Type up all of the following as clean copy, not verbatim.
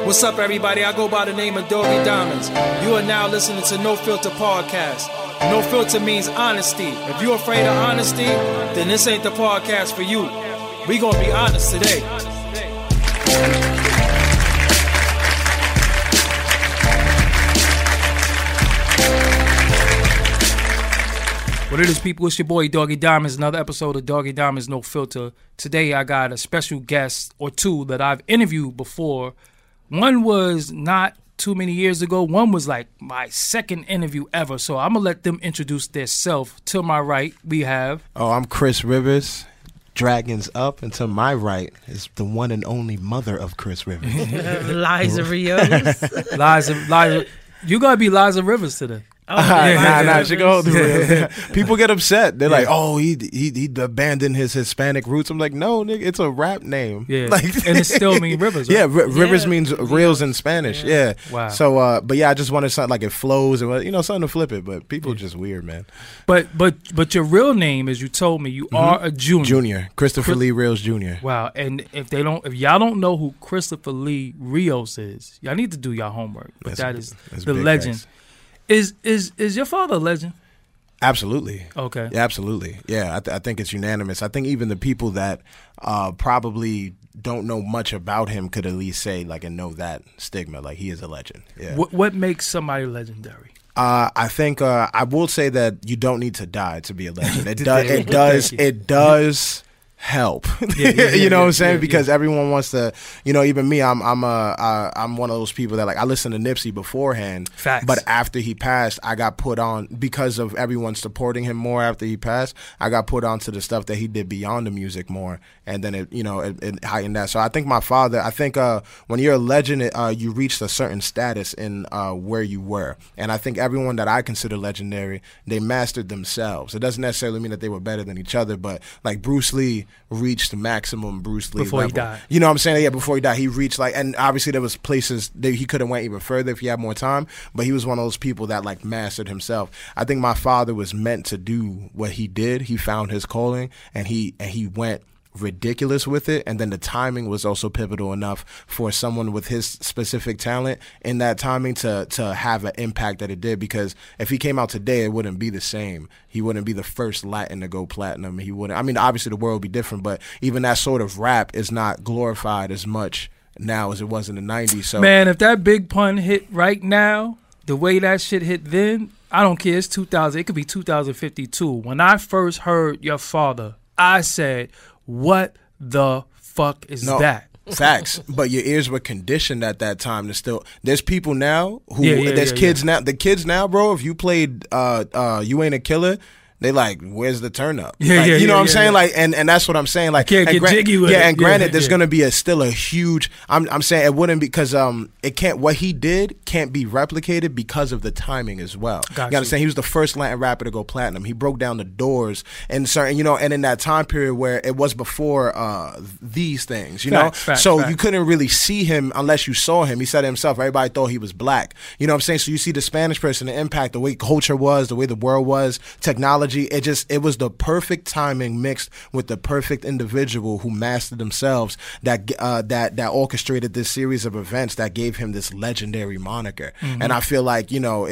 What's up, everybody? I go by the name of Doggy Diamonds. You are now listening to No Filter Podcast. No filter means honesty. If you're afraid of honesty, then this ain't the podcast for you. We gonna be honest today. What it is, people? It's your boy Doggy Diamonds. Another episode of Doggy Diamonds No Filter. Today I got a special guest or two that I've interviewed before. One was not too many years ago. One was like my second interview ever. So I'm going to let them introduce themselves. To my right, we have... Oh, I'm Chris Rivers, Dragons Up. And to my right is the one and only mother of Chris Rivers. Liza Rios. Liza. You got to be Liza Rivers today. Oh, Nah, she go through it. People get upset. They're like, "Oh, he abandoned his Hispanic roots." I'm like, "No, nigga, it's a rap name." Yeah, like, and it still means Rivers. Right? Yeah, Rivers means reels in Spanish. Yeah. Wow. So, but yeah, I just wanted something like it flows and something to flip it. But people are just weird, man. But your real name, as you told me, you are a junior. Junior, Christopher Lee Rios Jr. Wow. And if y'all don't know who Christopher Lee Rios is, y'all need to do your homework. But that's the legend. Facts. Is your father a legend? Absolutely. Okay. Yeah, absolutely. Yeah, I think it's unanimous. I think even the people that probably don't know much about him could at least say and know that stigma. Like, he is a legend. Yeah. What makes somebody legendary? I think I will say that you don't need to die to be a legend. It does help. You know what I'm saying? Because everyone wants to, even me, I'm one of those people that I listened to Nipsey beforehand. Facts. But after he passed, I got put on, because of everyone supporting him more after he passed, I got put on to the stuff that he did beyond the music more. And then it heightened that. So I think my father, when you're a legend, you reached a certain status in where you were. And I think everyone that I consider legendary, they mastered themselves. It doesn't necessarily mean that they were better than each other, but like Bruce Lee reached the maximum Bruce Lee before level. He died. You know what I'm saying? Yeah, before he died, he reached and obviously there was places that he could have went even further if he had more time, but he was one of those people that mastered himself. I think my father was meant to do what he did. He found his calling and he went ridiculous with it, and then the timing was also pivotal enough for someone with his specific talent in that timing to have an impact that it did, because if he came out today, it wouldn't be the same. He wouldn't be the first Latin to go platinum. He wouldn't, obviously the world would be different, but even that sort of rap is not glorified as much now as it was in the 90s. So man, if that Big Pun hit right now, the way that shit hit then, I don't care, it's 2000, it could be 2052. When I first heard your father, I said, what the fuck is that? Facts. But your ears were conditioned at that time to still. There's people now who kids now. The kids now, bro. If you played You Ain't a Killer, they where's the turn up? You know what I'm saying? And that's what I'm saying. Can't get jiggy with it. And granted, there's gonna be still a huge. I'm saying it wouldn't, because it can't. What he did can't be replicated because of the timing as well. Gotcha. You understand? He was the first Latin rapper to go platinum. He broke down the doors and certain, and in that time period where it was before these things, Facts. You couldn't really see him unless you saw him. He said it himself. Everybody thought he was black. You know what I'm saying? So you see the Spanish person, the impact, the way culture was, the way the world was, technology. It was the perfect timing mixed with the perfect individual who mastered themselves that orchestrated this series of events that gave him this legendary moniker. Mm-hmm. And I feel like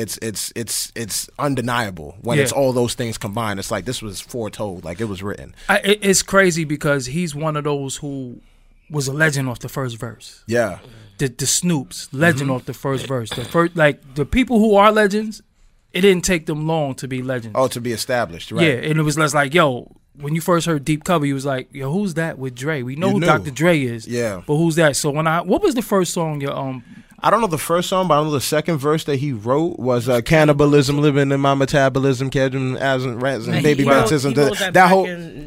it's undeniable when it's all those things combined. It's like this was foretold, like it was written. It's crazy because he's one of those who was a legend off the first verse. Yeah, the Snoops legend off the first verse. The first the people who are legends. It didn't take them long to be legends. Oh, to be established, right? Yeah, and it was less like, yo, when you first heard Deep Cover, you was like, yo, who's that with Dre? We know who Dr. Dre is. Yeah. But who's that? So what was the first song I don't know the first song, but I know the second verse that he wrote was cannibalism, living in my metabolism, catching as and rats and baby baptism. That whole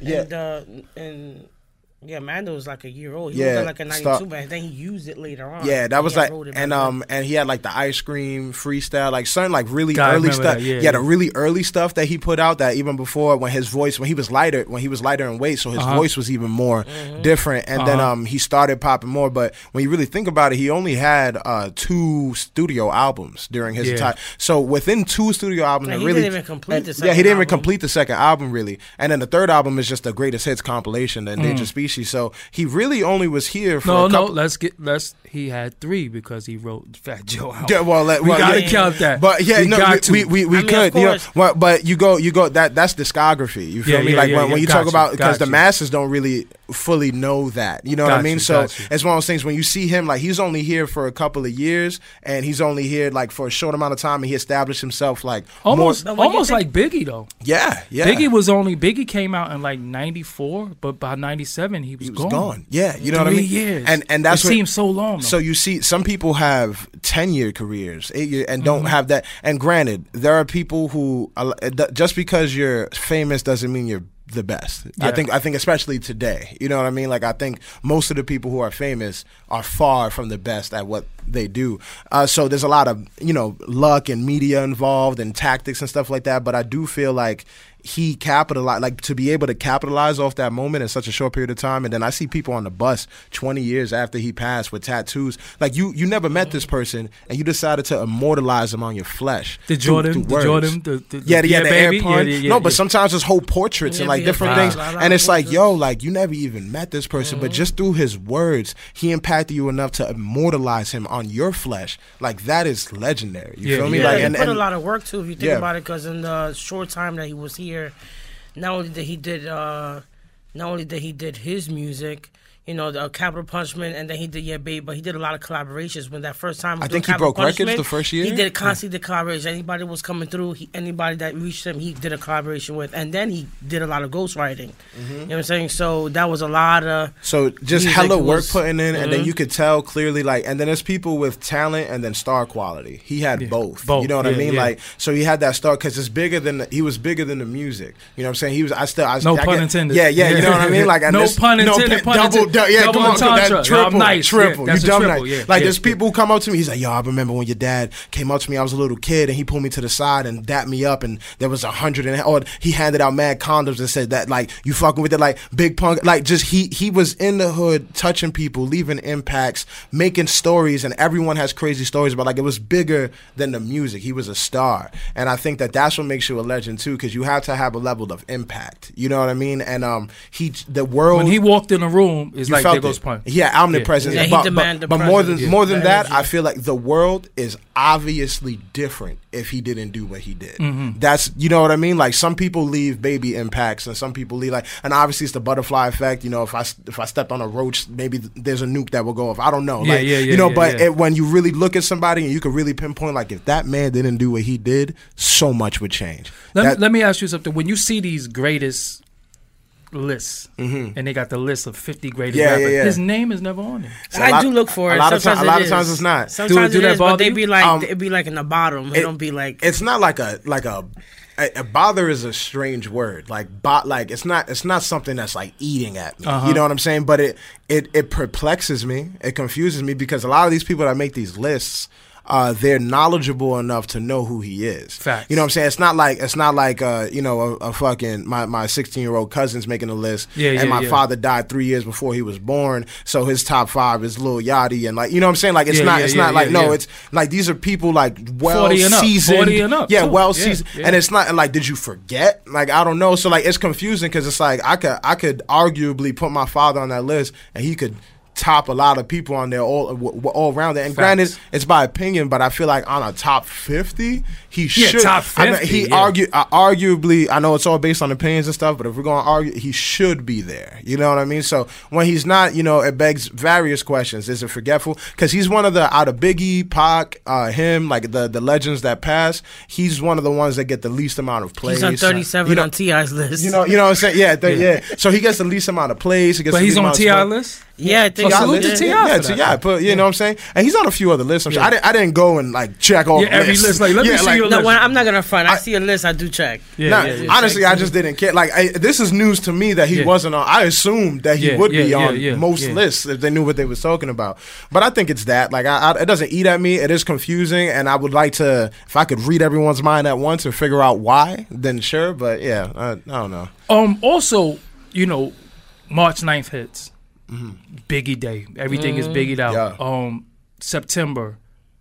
Yeah, Mando was like a year old. He was like a 92, but then he used it later on. Yeah, that was and he had the ice cream freestyle, certain really early stuff. He had a really early stuff that he put out that even before when he was lighter in weight, so his voice was even more different. And then he started popping more. But when you really think about it, he only had 2 studio albums during his time. So within 2 studio albums, he didn't even complete the second. Yeah, he didn't even complete the second album really. And then the third album is just the greatest hits compilation, and They Just Be species. So he really only was here for he had 3 because he wrote Fat Joe out. Yeah, we gotta count that. But yeah, we could. You know, but you go. That's discography. You feel me? Like when you talk about, because the masses don't really fully know that. You know what I mean? So it's one of those things when you see him, like he's only here for a couple of years, and he's only here like for a short amount of time, and he established himself like almost like Biggie though. Yeah. Biggie came out in like 94, but by 97 he was gone. Yeah, you know what I mean? 3 years. And that's it seems so long. So you see, some people have 10-year careers, 8-year, and don't have that. And granted, there are people who just because you're famous doesn't mean you're the best. Yeah. I think especially today, you know what I mean? Like I think most of the people who are famous are far from the best at what they do. So there's a lot of, luck and media involved and tactics and stuff like that. But I do feel like he capitalized, like to be able to capitalize off that moment in such a short period of time. And then I see people on the bus 20 years after he passed with tattoos. Like you never met this person and you decided to immortalize him on your flesh. The Jordan, the air pun. But sometimes it's whole portraits and like different things. And it's like, like you never even met this person, but just through his words, he impacted you enough to immortalize him on your flesh. Like that is legendary. You feel me? Like, he put a lot of work too, if you think about it, because in the short time that he was here, not only did he did his music, the Capital Punishment, and then he did Babe, but he did a lot of collaborations. When that first time, I think he broke records the first year. He did constantly did collaborations. Anybody was coming through, anybody that reached him, he did a collaboration with, and then he did a lot of ghostwriting. You know what I'm saying? So that was a lot of just hella work putting in, and then you could tell clearly, like, and then there's people with talent and then star quality. He had both. You know what I mean? Yeah. Like, so he had that star because he was bigger than the music. You know what I'm saying? He was. No pun intended. Yeah. You know what I mean? Like, and no pun intended. Come on, that triple. Nice. Triple. You dumb nice. Like, there's people who come up to me. He's like, I remember when your dad came up to me. I was a little kid, and he pulled me to the side and dapped me up, and there was 100, or he handed out mad condoms and said that, like, you fucking with it, like, big punk. Like, just he was in the hood, touching people, leaving impacts, making stories, and everyone has crazy stories about, like, it was bigger than the music. He was a star, and I think that's what makes you a legend too, because you have to have a level of impact. You know what I mean? And when he walked in a room, it's like there goes pun. Yeah, omnipresent. Yeah, but more than that, I feel like the world is obviously different if he didn't do what he did. That's, you know what I mean? Like, some people leave baby impacts, and some people leave and obviously it's the butterfly effect. If I stepped on a roach, maybe there's a nuke that will go off. I don't know. When you really look at somebody and you can really pinpoint, like, if that man didn't do what he did, so much would change. Let me ask you something. When you see these greatest lists, and they got the list of 50 greatest rappers. His name is never on it. So I do look for it. A lot of times it's not. Sometimes it is, but they be like it'd be like in the bottom. It don't be like. It's not like a bother is a strange word. Like it's not something that's like eating at me. You know what I'm saying? But it perplexes me. It confuses me because a lot of these people that make these lists, they're knowledgeable enough to know who he is. Facts. You know what I'm saying? It's not like a fucking my 16-year-old cousin's making a list, and my father died 3 years before he was born, so his top 5 is Lil Yachty, and, like, you know what I'm saying? Like, it's it's like these are people like well seasoned, 40 and up, well seasoned, and it's not like, did you forget? Like, I don't know. So, like, it's confusing because it's like I could arguably put my father on that list, and he could top a lot of people on there all around it. And granted, it's by opinion, but I feel like on a top 50, he should. Top 50. Arguably, I know it's all based on opinions and stuff, but if we're going to argue, he should be there. You know what I mean? So when he's not, it begs various questions. Is it forgetful? Because he's one of the, out of Biggie, Pac, him, like the legends that pass, he's one of the ones that get the least amount of plays. He's on 37 on T.I.'s list. You know what I'm saying? Yeah. So he gets the least amount of plays. But he's on T.I. list? Yeah, I think salute to T.I. Yeah, but you know what I'm saying? And he's on a few other lists. I didn't go and like check all every list. Like, let me see your list. I'm not gonna front. I see a list, I do check. Honestly, I just didn't care. Like, this is news to me that he wasn't on. I assumed that he would be on most lists if they knew what they was talking about. But I think it's that. Like, it doesn't eat at me. It is confusing, and I would like to, if I could read everyone's mind at once and figure out why, then sure. But yeah, I don't know. Also, March 9th hits. Biggie Day. Everything is Biggie'd out. September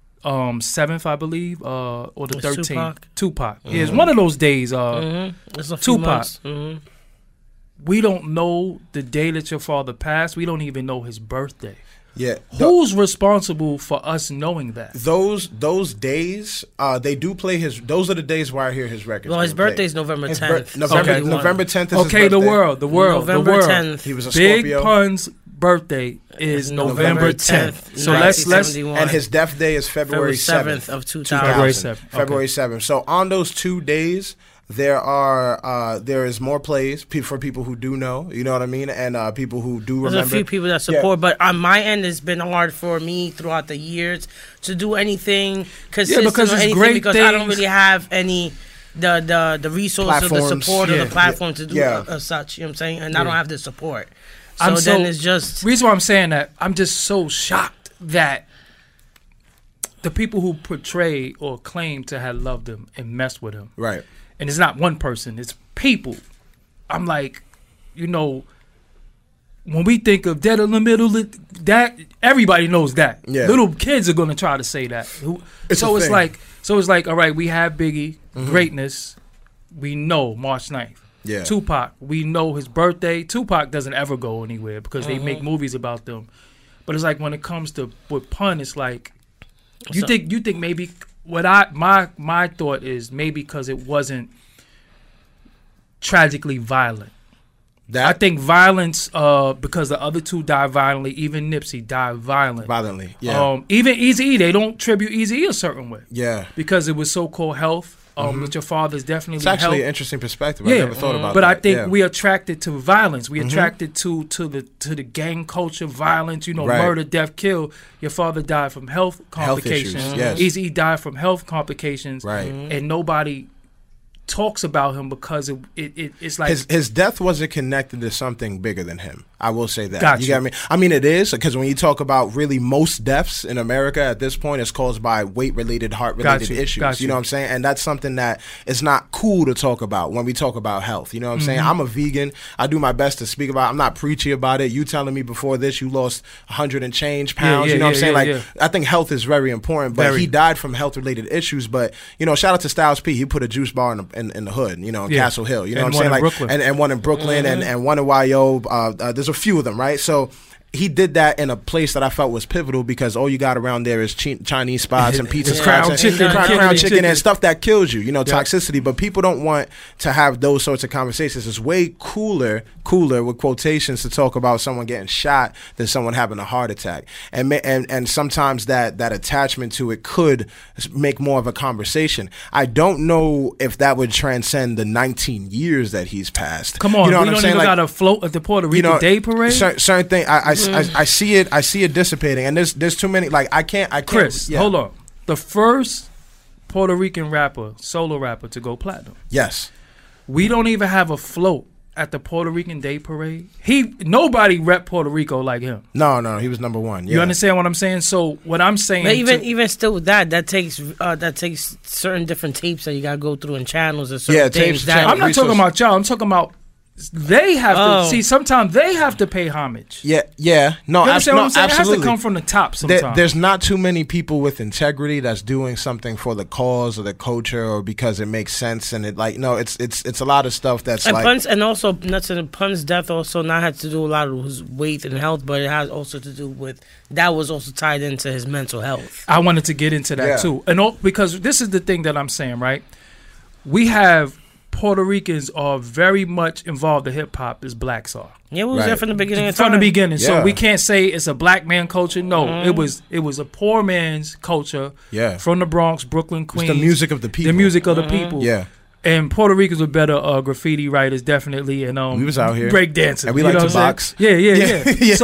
7th, I believe, or the 13th. Tupac. Yeah, it's one of those days. It's a few Tupac. months. we don't know the day that your father passed. We don't even know his birthday. Yeah. Who's responsible for us knowing that? Those days, they do play his. Those are the days where I hear his records. Well, his birthday is November 10th. November 10th is okay, his birthday. the world. November 10th. He was a Big Scorpio. Pun's birthday is November 10th. So let's and his death day is February 7th of 2000. February 7th. February 7th. So on those 2 days, there is more plays for people who do know, you know what I mean, and people who do remember. There's a few people that support, but on my end, it's been hard for me throughout the years to do anything consistent because or it's anything great because things. I don't really have any the resources or the support or the platform to do such. You know what I'm saying? And I don't have the support. So then it's just reason why I'm saying that I'm just so shocked that the people who portray or claim to have loved him and messed with him, right. And it's not one person, it's people. I'm like, you know, when we think of Dead in the Middle, that everybody knows that. Yeah. Little kids are gonna try to say that. It's like, all right, we have Biggie, greatness. We know March 9th. Yeah. Tupac, we know his birthday. Tupac doesn't ever go anywhere because they make movies about them. But it's like when it comes to with Pun, it's like you think maybe. My thought is maybe because it wasn't tragically violent. I think violence because the other two died violently. Even Nipsey died violently. Yeah. Even Eazy-E, they don't tribute Eazy-E a certain way. Yeah. Because it was so-called health. But your father's definitely it's actually health. an interesting perspective. I never thought about but that. I think we attracted to violence. We attracted to the gang culture, violence. You know, murder, death, kill. Your father died from health complications. Health issues, yes. Eazy-E died from health complications. Right. And nobody talks about him because it's like his death wasn't connected to something bigger than him. I will say that. Gotcha. You get me? I mean, it is because when you talk about really most deaths in America at this point, it's caused by weight-related, heart-related issues. You know what I'm saying? And that's something that is not cool to talk about when we talk about health. You know what I'm saying? I'm a vegan. I do my best to speak about it. I'm not preachy about it. You telling me before this you lost 100 and change pounds. You know what I'm saying? I think health is very important. But he died from health-related issues. But, you know, shout out to Styles P. He put a juice bar in the hood, you know, in Castle Hill. You know what I'm saying? Like, and one in Brooklyn and one in YO. There's a few of them, right? So he did that in a place that I felt was pivotal because all you got around there is Chinese spots and pizza spots crown chicken and stuff that kills you, you know, toxicity. But people don't want to have those sorts of conversations. It's way cooler with quotations to talk about someone getting shot than someone having a heart attack. And sometimes that attachment to it could make more of a conversation. I don't know if that would transcend the 19 years that he's passed. Come on, you know we don't even got to float at the Puerto Rico Day Parade. Certain thing, I see it dissipating, and there's too many. Like I can't. Chris, hold on. The first Puerto Rican solo rapper to go platinum. Yes. We don't even have a float at the Puerto Rican Day Parade. Nobody rep Puerto Rico like him. No, he was number one. Yeah. You understand what I'm saying? So what I'm saying, but even still with that takes certain different tapes that you gotta go through and channels and certain things. I'm not talking about y'all. I'm talking about. They have to see. Sometimes they have to pay homage. No, you understand what I'm saying? absolutely. It has to come from the top. Sometimes there's not too many people with integrity that's doing something for the cause or the culture or because it makes sense. And it's a lot of stuff that's and like Pun's, and also Pun's death also not had to do a lot with his weight and health, but it has also to do with that was also tied into his mental health. I wanted to get into that too, and because this is the thing that I'm saying, right? We have. Puerto Ricans are very much involved in hip hop as blacks are. Yeah, we was there from the beginning. From the beginning, so we can't say it's a black man culture. No, it was a poor man's culture. Yeah, from the Bronx, Brooklyn, Queens. It's the music of the people. The music of the people. Yeah. And Puerto Ricans were better graffiti writers, definitely, and we was out here break dancing, and we like to box. Yeah.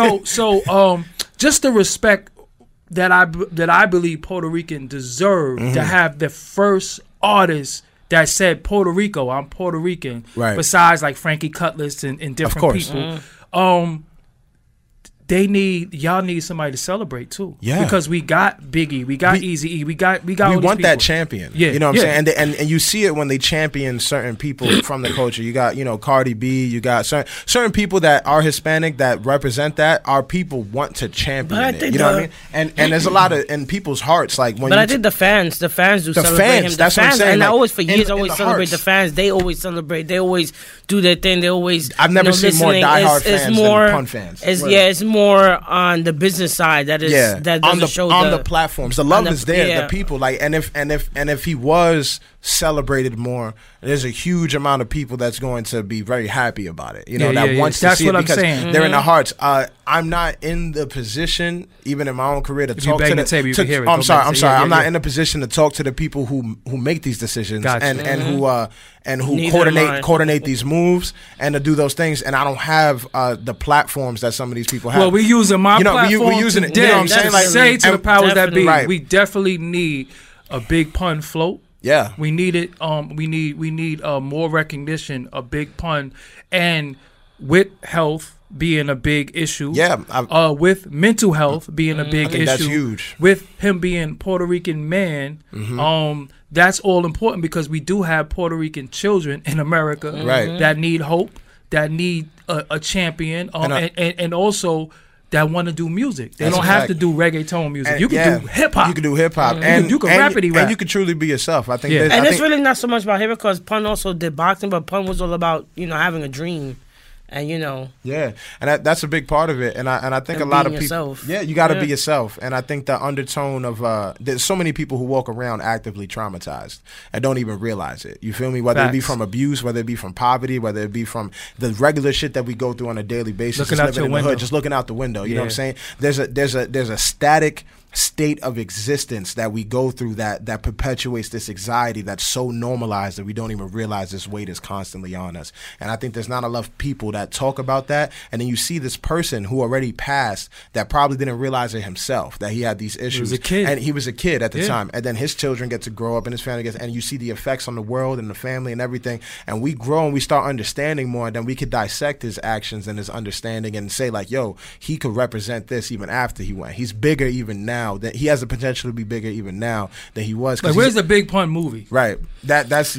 So just the respect that I believe Puerto Rican deserve to have the first artist that said Puerto Rico, I'm Puerto Rican. Right. Besides like Frankie Cutlass and different people. y'all need somebody to celebrate too. Yeah. Because we got Biggie, we got Eazy-E, we got we all these want that people. champion. Yeah. You know what Yeah. I'm saying? And you see it when they champion certain people from the culture. You got, Cardi B, you got certain people that are Hispanic that represent that. Our people want to champion it. You know what I mean? And there's a lot of in people's hearts like when But I think the fans do celebrate him. That's what I'm saying. And I like, always for years in always the celebrate hearts. the fans. They always celebrate. They always do their thing. They always I've never seen more listening. diehard fans more, than pun fans. It's more on the business side that is that on doesn't show the platforms. The love is there. yeah. The people like and if he was celebrated more, there's a huge amount of people that's going to be very happy about it. That wants to see it because they're in the hearts. I'm not in the position, even in my own career, to talk to the table, you can hear it. I'm sorry. I'm not in the position to talk to the people who make these decisions and who coordinate these moves and to do those things. And I don't have the platforms that some of these people have. Well, we're using my platform. We're using it. Today. You know what I'm saying? Like, say to the powers that be, right. we definitely need a big pun float. Yeah, we need it. We need more recognition. A big pun, and with health being a big issue. Yeah, with mental health being a big issue. That's huge. With him being Puerto Rican man, that's all important because we do have Puerto Rican children in America that need hope, that need a champion, and also that want to do music. They don't have to do reggaeton music. You can do hip hop. You can do hip hop, and you can rappity rap. And you can truly be yourself. I think. And it's really not so much about hip hop because Pun also did boxing, but Pun was all about having a dream. And yeah, and that's a big part of it, and I think a lot of people, yourself. You got to be yourself, and I think the undertone of there's so many people who walk around actively traumatized and don't even realize it. You feel me? Whether it be from abuse, whether it be from poverty, whether it be from the regular shit that we go through on a daily basis, looking out your window. Just looking out the window. You know what I'm saying? There's a static state of existence that we go through that perpetuates this anxiety that's so normalized that we don't even realize this weight is constantly on us. And I think there's not enough people that talk about that. And then you see this person who already passed that probably didn't realize it himself, that he had these issues. He was a kid. And he was a kid at the time. And then his children get to grow up and his family gets, and you see the effects on the world and the family and everything. And we grow and we start understanding more, and then we could dissect his actions and his understanding and say like, yo, he could represent this even after he went. He's bigger even now. That he has the potential to be bigger even now than he was. Like, where's the Big Pun movie? Right. That's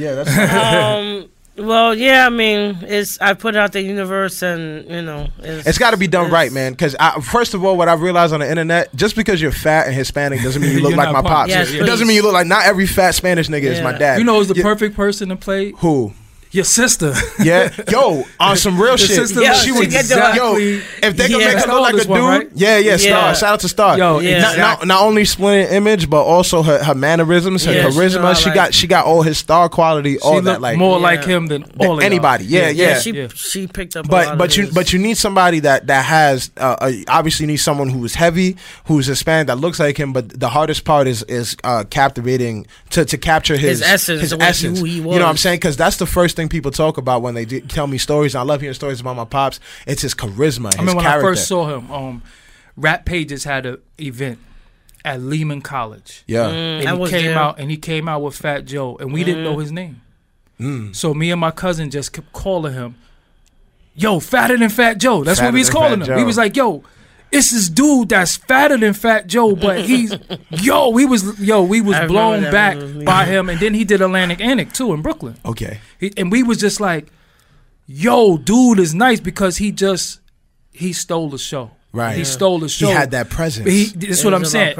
well, yeah, I mean, I put it out the universe, and it's got to be done right, man. Because first of all, what I've realized on the internet, just because you're fat and Hispanic doesn't mean you look like my pops. Yes, it doesn't mean you look like not every fat Spanish nigga is my dad. You know who's the perfect person to play? Who? Your sister. Yeah. Yo, on some real shit. She was exactly. Yo, if they gonna make her look like a dude, right? yeah. Star. Shout out to Star. Yo, not only splendid image, but also her mannerisms, her charisma. She got all his star quality, all that. Like more like him than all of anybody. Yeah. She picked up. But you need somebody that has obviously need someone who is heavy, who's Hispanic, that looks like him. But the hardest part is captivating to capture his essence. Who he was. You know what I'm saying? Because that's the first thing people talk about when they tell me stories. I love hearing stories about my pops. It's his charisma. I mean, when I first saw him, Rap Pages had an event at Lehman College. Yeah, and he came out with Fat Joe, and we didn't know his name. So me and my cousin just kept calling him, "Yo, fatter than Fat Joe." That's what we was calling him. He was like, "Yo, it's this dude that's fatter than Fat Joe," but he's we was blown back by him, and then he did Atlantic Antic too in Brooklyn. Okay, and we was just like, "Yo, dude is nice," because he stole the show. Right, he stole the show. He had that presence. That's what I'm saying.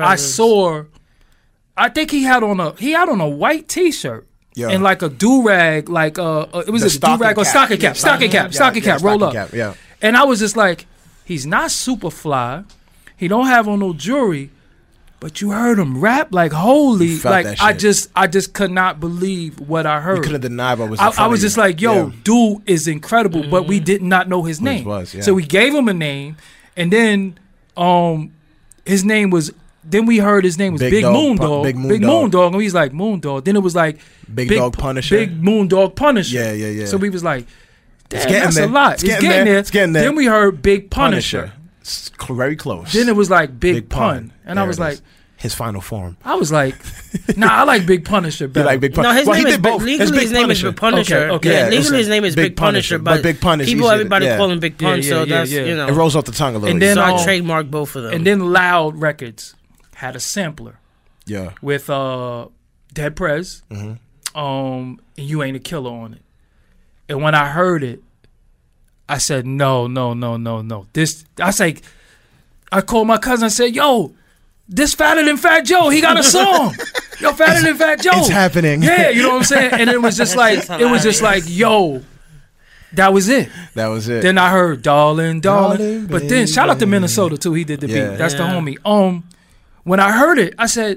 I think he had on a white T-shirt. Yeah. And like a do-rag, like it was a do-rag or stocking cap, roll up. Yeah. And I was just like, he's not super fly. He don't have on no jewelry, but you heard him rap like holy. Like I just could not believe what I heard. You couldn't deny what was. I was just like, yo, dude is incredible, but we did not know his name. So we gave him a name, and then his name was. Then we heard his name was Big Moon Dog. Big Moon Dog. And he's like, Moon Dog. Then it was like Big Dog Punisher. Big Moon Dog Punisher. Yeah. So we was like, damn, that's a lot. It's getting there. It's getting there. Then we heard Big Punisher. It's very close. Then it was like Big Pun. And I was like, his final form. I was like, nah, I like Big Punisher better. You like Big No, Punisher? his Well, he name is did Big, both. It's legally his name is Big Punisher. Okay. Yeah, Yeah, it's legally his name is Big Punisher, but Big Pun is people, easy to- everybody yeah. call him Big Pun, Yeah, so yeah, that's yeah. you know. It rolls off the tongue a little. And bit. then, So I um, trademark both of them. And then Loud Records had a sampler yeah. with Dead Prez, and You Ain't a Killer on it. And when I heard it, I said, no. This, I say, I called my cousin and said, yo, this Fatter Than Fat Joe, he got a song. Yo, Fatter Than Fat Joe. It's happening. Yeah, you know what I'm saying? And it was just like, yo, that was it. That was it. Then I heard Darling. Darling, But then shout out to baby. Minnesota too. He did the Yeah. beat. That's the Yeah. homie. When I heard it, I said,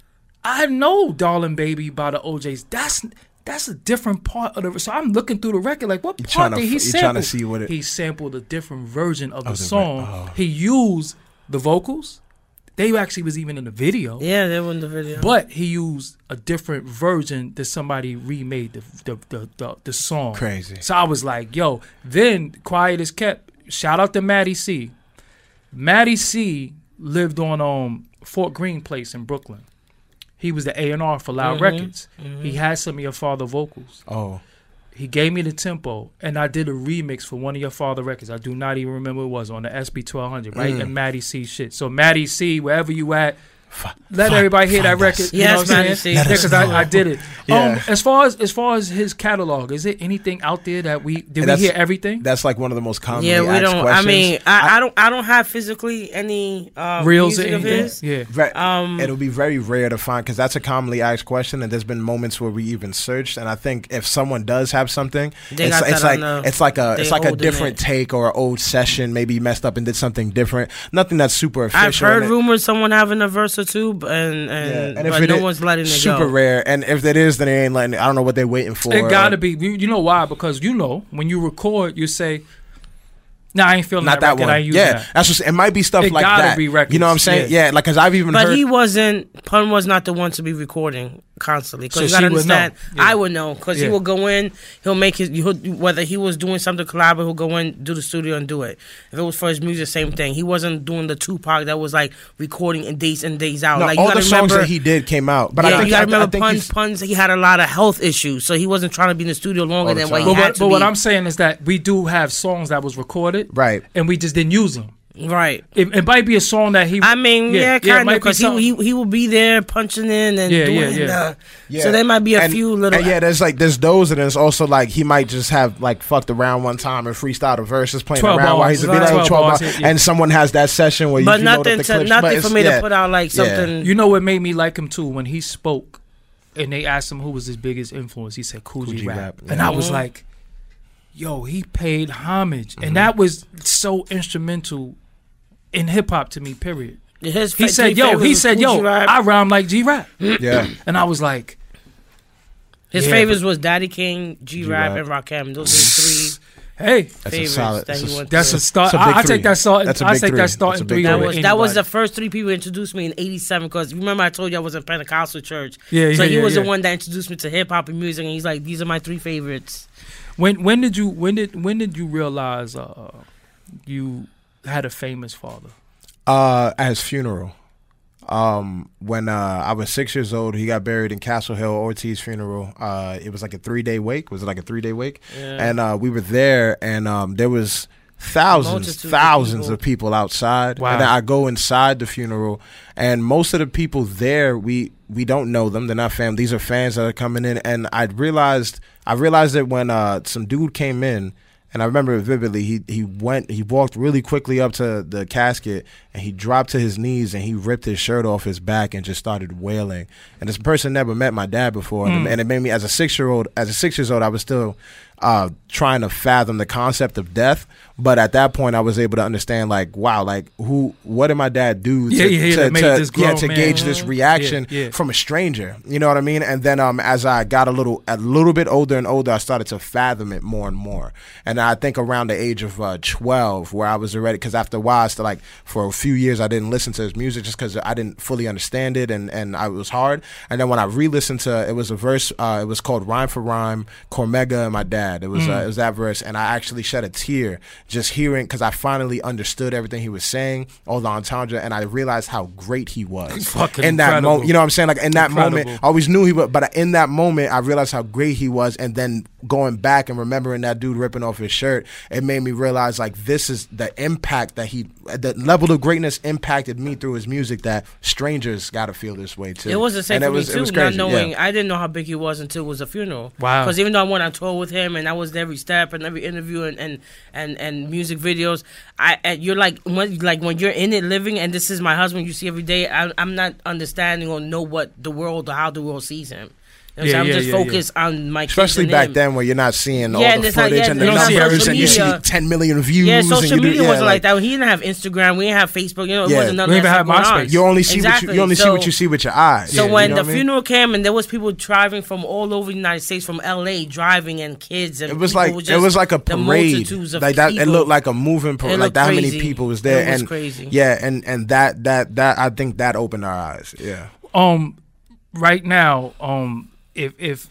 I know Darling Baby by the OJs. That's a different part of the. So I'm looking through the record like, what part did he sample? trying to see what it. He sampled a different version of the the song. oh. He used the vocals. They actually was even in the video. yeah, they were in the video. But he used a different version that somebody remade the song. Crazy. So I was like, yo, then Quiet As Kept. Shout out to Matty C. Matty C lived on Fort Greene Place in Brooklyn. He was the A&R for Loud Records. He had some of Your Father vocals. Oh. He gave me the tempo, and I did a remix for one of Your Father records. I do not even remember what it was, on the SB 1200, right? And Matty C shit. So Matty C, wherever you at, let everybody hear that record. You know Yes, what I'm Matty saying? C. Yeah, because I did it. Yeah. As far as his catalog, is there anything out there that we hear everything? That's like one of the most commonly yeah, we asked don't. questions. I mean, I don't have physically any Reels music or of anything? his. Yeah. It'll be very rare to find because that's a commonly asked question, and there's been moments where we even searched. And I think if someone does have something, it's like a different take or an old session. Maybe he messed up and did something different. Nothing that's super official. I've heard rumors someone having a verse or two, but no one's letting it go. Super rare. And if it is, then they ain't letting it. I don't know what they're waiting for. It gotta be. You know why? Because when you record, you say, "Nah, I ain't feeling Not that that record. I one. ain't using Yeah, that." that's just. It might be stuff It like gotta that. be records, You know what I'm saying? yeah. Yeah, like because I've even But heard. he wasn't. Pun was not the one to be recording constantly. Because So you gotta she would know. understand. Yeah. I would know because he Yeah. will go in. He'll make whether he was doing something collab, he'll go in, do the studio, and do it. If it was for his music, same thing. He wasn't doing the Tupac that was like recording in days and days out. No, like you all gotta the songs remember, that he did came out. But yeah, I think you gotta remember I think he's- Puns. He had a lot of health issues, so he wasn't trying to be in the studio longer All the than what time. he But had to what be. I'm saying is that we do have songs that was recorded, Right. and we just didn't use them. Right. It might be a song that he. I mean, yeah, it kind of, might be because something- he will be there punching in and Yeah, doing. yeah. Yeah. So there might be a And- few little. and yeah, there's those, and there's also like he might just have like fucked around one time and freestyled a verse, just playing 12 around while bars, he's right. 12 12 bars, bars, yeah. and someone has that session where but you load up nothing the to clips. nothing But for me it's- to put out like Yeah. something. You know what made me like him too? When he spoke, and they asked him who was his biggest influence, he said Cool G Rap, and yeah. I was like, "Yo, he paid homage," and that was so instrumental in hip hop to me. Period. He said, "Yo, I rhyme like G Rap," Yeah. and I was like, his yeah, favorites was Daddy King, G Rap, G-Rap. and Rakim. Those are his "Hey, That's a favorites solid. that he went that's through. a start. That's a big I three. take that start. That's a I big take three. that starting That's a big three. three. over That was anybody. the first three people introduced me in '87. Because remember I told you I was in Pentecostal church. Yeah, so yeah, he yeah, was the yeah. one that introduced me to hip hop and music, and he's like, "These are my three favorites." When did you realize you had a famous father? At his funeral. When I was 6 years old, he got buried in Castle Hill, Ortiz funeral. It was like a 3-day wake. Was it like a 3-day wake? Yeah. And we were there, and there was thousands of people outside. Wow. And then I go inside the funeral, and most of the people there, we don't know them. They're not fam. These are fans that are coming in. And I realized it when some dude came in. And I remember it vividly. He walked really quickly up to the casket, and he dropped to his knees, and he ripped his shirt off his back and just started wailing. And this person never met my dad before, and it made me, as a 6 years old, I was still trying to fathom the concept of death. But at that point, I was able to understand, like, wow, like what did my dad do to gauge this reaction from a stranger? You know what I mean? And then as I got a little bit older and older, I started to fathom it more and more. And I think around the age of 12, where I was already, because after a while, for a few years, I didn't listen to his music just because I didn't fully understand it, and it was hard. And then when I re-listened to, it was a verse, it was called Rhyme for Rhyme, Cormega and my dad. Mad. It was that verse, and I actually shed a tear just hearing, because I finally understood everything he was saying, all the entendre, and I realized how great he was in that moment. You know what I'm saying? Like in that moment, I always knew he was, but in that moment, I realized how great he was, and then going back and remembering that dude ripping off his shirt, it made me realize like this is the impact that the level of greatness impacted me through his music, that strangers got to feel this way too. It was the same for me too, crazy, not knowing. I didn't know how big he was until it was a funeral. Wow. Because even though I went on tour with him and I was there every step and every interview and music videos, you're like when you're in it living, and this is my husband you see every day, I'm not understanding or know what the world or how the world sees him. I'm just focused on my kids. Especially and back him. then where you're not seeing all the footage and the you don't see numbers, and you media. see 10 million views. Yeah, social and media wasn't like that. He didn't have Instagram. We didn't have Facebook. You know, it wasn't nothing. We didn't have MySpace. You only see what you see with your eyes. So yeah, when you know the funeral came and there was people driving from all over the United States, from LA, driving, and kids, and it was like a parade. Like that, it looked like a moving parade. Like that many people was there. It was crazy. Yeah, and that I think that opened our eyes. Yeah. Right now, if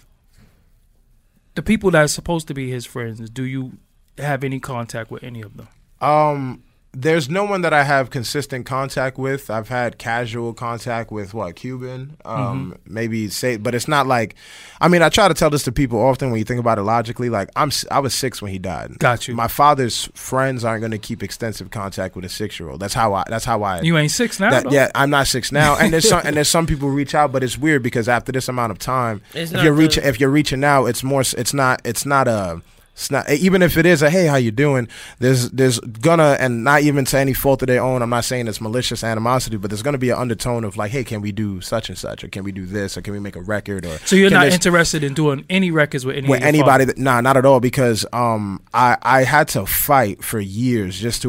the people that are supposed to be his friends, do you have any contact with any of them? There's no one that I have consistent contact with. I've had casual contact with Cuban, maybe say, but it's not like. I mean, I try to tell this to people often when you think about it logically. Like I was 6 when he died. Got you. My father's friends aren't going to keep extensive contact with a 6-year-old. That's how I. You ain't 6 now. Yeah, I'm not 6 now, and there's some people who reach out, but it's weird because after this amount of time, if you're reaching out, it's more. It's not a. It's not, even if it is a hey, how you doing? There's gonna, and not even to any fault of their own, I'm not saying it's malicious animosity, but there's gonna be an undertone of like, hey, can we do such and such, or can we do this, or can we make a record? Or so you're not interested in doing any records with anybody? Nah, not at all, because I had to fight for years just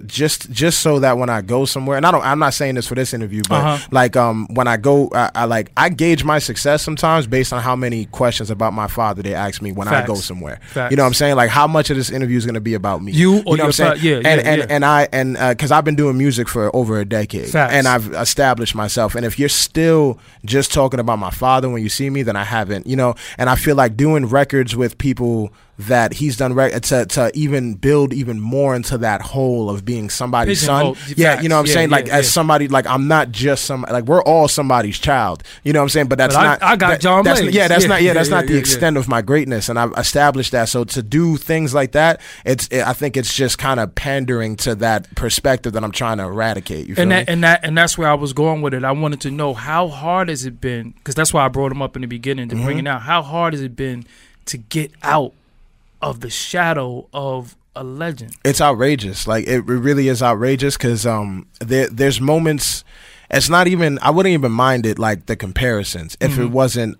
so that when I go somewhere, and I'm not saying this for this interview, but when I go, I gauge my success sometimes based on how many questions about my father they ask me when I go somewhere. Facts. You know what I'm saying? Like, how much of this interview is going to be about me? You or know your what I'm saying? And because I've been doing music for over a decade. Facts. And I've established myself. And if you're still just talking about my father when you see me, then I haven't, and I feel like doing records with people that he's done to even build even more into that whole of being somebody's son. Yeah, you know what I'm saying? Like, as somebody, like, I'm not just somebody, like, we're all somebody's child. You know what I'm saying? But that's not. I got John Blaze. That's not the extent of my greatness, and I've established that. So to do things like that, I think it's just kind of pandering to that perspective that I'm trying to eradicate. You feel me? And that's where I was going with it. I wanted to know, how hard has it been? Because that's why I brought him up in the beginning, to bring it out. How hard has it been to get out of the shadow of a legend? It's outrageous. Like, it really is outrageous, because there's moments. It's not even. I wouldn't even mind it, like, the comparisons, if it wasn't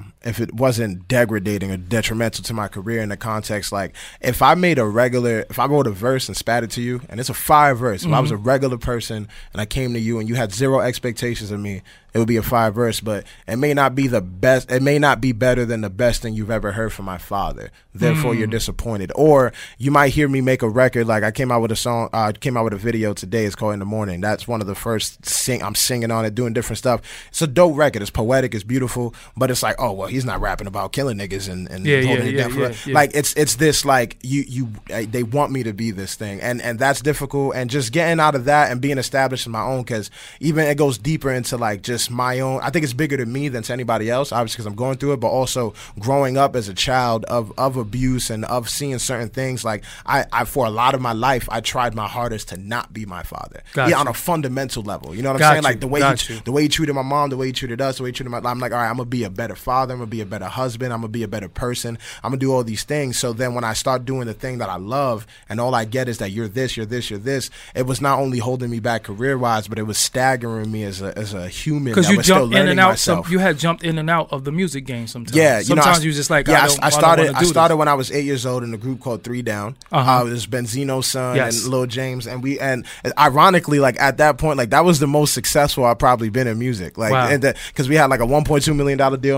degrading or detrimental to my career in the context. Like, if I wrote a verse and spat it to you, and it's a fire verse. If I was a regular person and I came to you and you had zero expectations of me, it would be a fire verse, but it may not be the best. It may not be better than the best thing you've ever heard from my father. Therefore, you're disappointed. Or you might hear me make a record. Like, I came out with a song. Came out with a video today. It's called In the Morning. That's one of the first I'm singing on it, doing different stuff. It's a dope record. It's poetic. It's beautiful. But it's like, oh well, he's not rapping about killing niggas and holding it down for. Like, it's this, like, they want me to be this thing, and that's difficult. And just getting out of that and being established in my own, because even it goes deeper into, like, just my own. I think it's bigger to me than to anybody else, obviously, because I'm going through it, but also growing up as a child of abuse and of seeing certain things. Like, I for a lot of my life, I tried my hardest to not be my father. On a fundamental level. You know what I'm saying? Like, the way he treated my mom, the way he treated us, the way he treated I'm like, all right, I'm gonna be a better father, I'm gonna be a better husband, I'm gonna be a better person, I'm gonna do all these things. So then when I start doing the thing that I love, and all I get is that you're this, it was not only holding me back career wise, but it was staggering me as a human. Because you jumped in and out. You had jumped in and out of the music game sometimes. Yeah, sometimes you just like, I started when I was 8 years old in a group called 3 Down. It was Benzino's son and Lil James, and ironically, like, at that point, like, that was the most successful I've probably been in music. Like, because we had like a $1.2 million deal on the table. And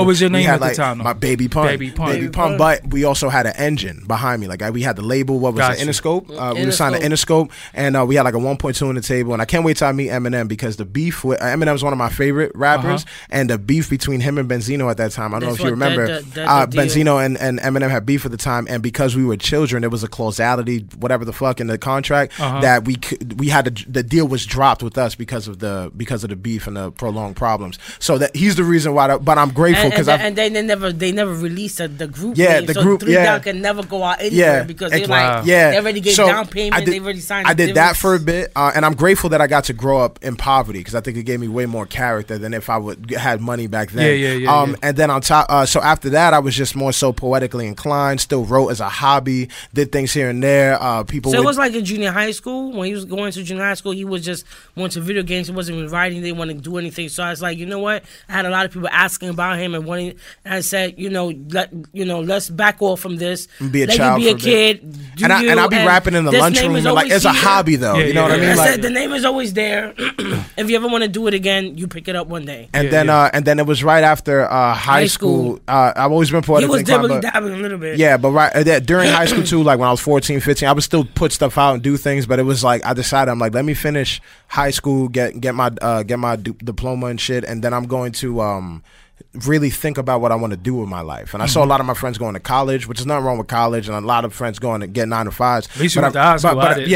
What was your name had, at the like, time, though? My Baby Pun. Baby Pun. But we also had an engine behind me. Like, we had the label. What was Gotcha. it? Interscope. We were signed to Interscope, and we had like a 1.2 on the table. And I can't wait till I meet Eminem, because the beef with Eminem was one of my favorite rappers, and the beef between him and Benzino at that time. I don't know if you remember. Benzino and Eminem had beef at the time, and because we were children, there was a causality, whatever the fuck, in the contract that we had to, the deal was dropped with us because of the beef and the prolonged problems. So that he's the reason why. But I'm grateful because they never released the group. Yeah, name, the so group. 3 Yeah, Down can never go out anywhere because they they already gave down payment. They already signed. I did that for a bit, and I'm grateful that I got to grow up in poverty, because I think it gave me way more character than if I would had money back then. Yeah. And then on top, so after that, I was just more so poetically inclined. Still wrote as a hobby, did things here and there. People. So it was like in junior high school, when he was going to junior high school, he was just went to video games. He wasn't even writing. They didn't want to do anything. So I was like, you know what? I had a lot of people asking about him and wanting. And I said, let's back off from this. Be a Let child. You be a kid. And I'll be rapping in the lunchroom, and like it's a hobby though. You know what I mean? I Like, said the name is always there. If you ever want to do it again, you pick it up one day. And then it was right after high school. I've always been poetic. He was dabbling a little bit. Yeah, but during high school too, like when I was 14, 15, I would still put stuff out and do things, but it was like I decided, I'm like, let me finish high school, get my diploma and shit, and then I'm going to really think about what I want to do with my life. And I saw a lot of my friends going to college, which is nothing wrong with college, and a lot of friends going to get 9 to 5s. At least you went to high school.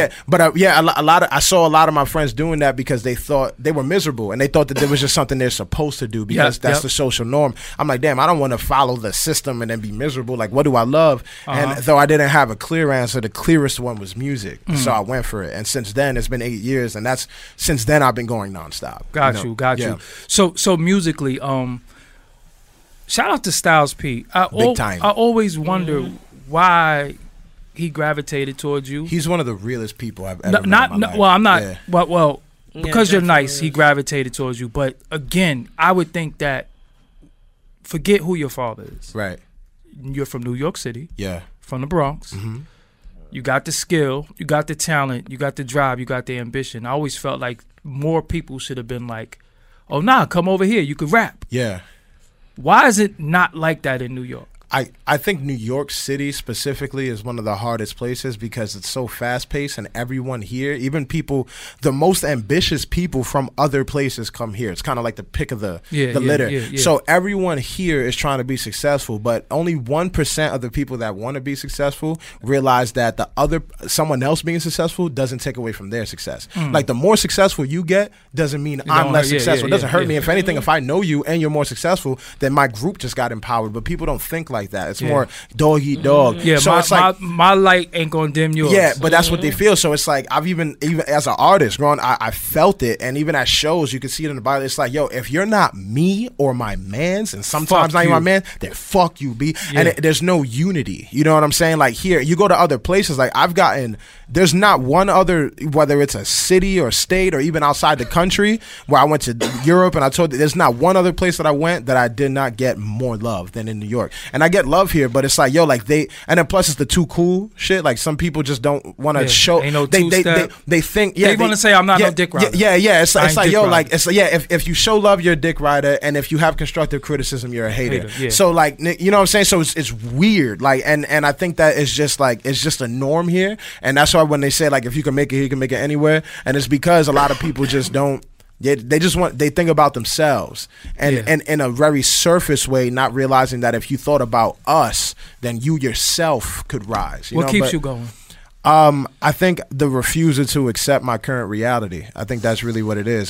I saw a lot of my friends doing that because they thought they were miserable, and they thought that there was just something they're supposed to do because that's the social norm. I'm like, damn, I don't want to follow the system and then be miserable. Like, what do I love? And though I didn't have a clear answer, the clearest one was music. So I went for it. And since then, it's been 8 years, and since then I've been going nonstop. Got you. So musically, shout out to Styles P. Big time. I always wonder why he gravitated towards you. He's one of the realest people I've ever met in my life. Well, I'm not. Yeah. Well, because you're nice, he gravitated towards you. But again, I would think that forget who your father is. Right. You're from New York City. Yeah. From the Bronx. Mm-hmm. You got the skill, you got the talent, you got the drive, you got the ambition. I always felt like more people should have been like, oh, nah, come over here. You could rap. Yeah. Why is it not like that in New York? I think New York City specifically is one of the hardest places because it's so fast-paced, and everyone here, even people, the most ambitious people from other places come here. It's kind of like the pick of the litter. Yeah. So everyone here is trying to be successful, but only 1% of the people that want to be successful realize that someone else being successful doesn't take away from their success. Like, the more successful you get doesn't mean I'm less successful. It doesn't hurt me. If anything, if I know you and you're more successful, then my group just got empowered. But people don't think like that. It's more dog eat dog. Yeah, so it's like my light ain't gonna dim yours. Yeah, but that's what they feel. So it's like I've even as an artist growing, I felt it, and even at shows you can see it in the Bible. It's like, yo, if you're not me or my mans, and sometimes not even my man, then fuck you, B. Yeah. And there's no unity. You know what I'm saying? Like, here, you go to other places. Like, there's not one other, whether it's a city or state or even outside the country, where I went to Europe, and I told you, there's not one other place that I went that I did not get more love than in New York. And I get love here, but it's like, yo, like and then plus it's the too cool shit. Like, some people just don't want to show. Ain't no they think they want to say I'm not no dick rider. Yeah. It's like yo, like it's like, yeah. If you show love, you're a dick rider, and if you have constructive criticism, you're a hater. Yeah. So like, you know what I'm saying? So it's weird. Like, and I think that it's just a norm here, and that's why when they say like, if you can make it here, you can make it anywhere, and it's because a lot of people just don't. They think about themselves and in a very surface way, not realizing that if you thought about us, then you yourself could rise. What keeps you going? I think the refusal to accept my current reality. I think that's really what it is.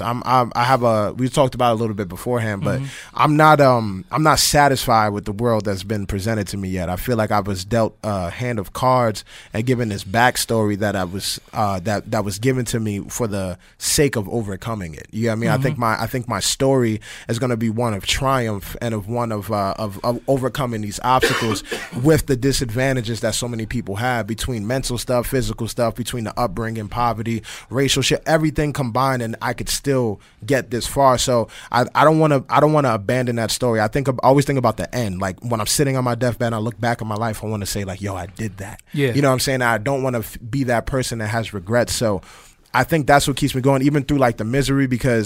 We talked about it a little bit beforehand, but I'm not satisfied with the world that's been presented to me yet. I feel like I was dealt a hand of cards and given this backstory that that was given to me for the sake of overcoming it. You know what I mean? I think my story is going to be one of triumph and of one of overcoming these obstacles with the disadvantages that so many people have between mental stuff, physical stuff, between the upbringing, poverty, racial shit, everything combined, and I could still get this far. So I don't want to abandon that story. I always think about the end. Like, when I'm sitting on my deathbed and I look back on my life, I want to say like, yo, I did that. Yeah. You know what I'm saying? I don't want to be that person that has regrets. So I think that's what keeps me going, even through like the misery, because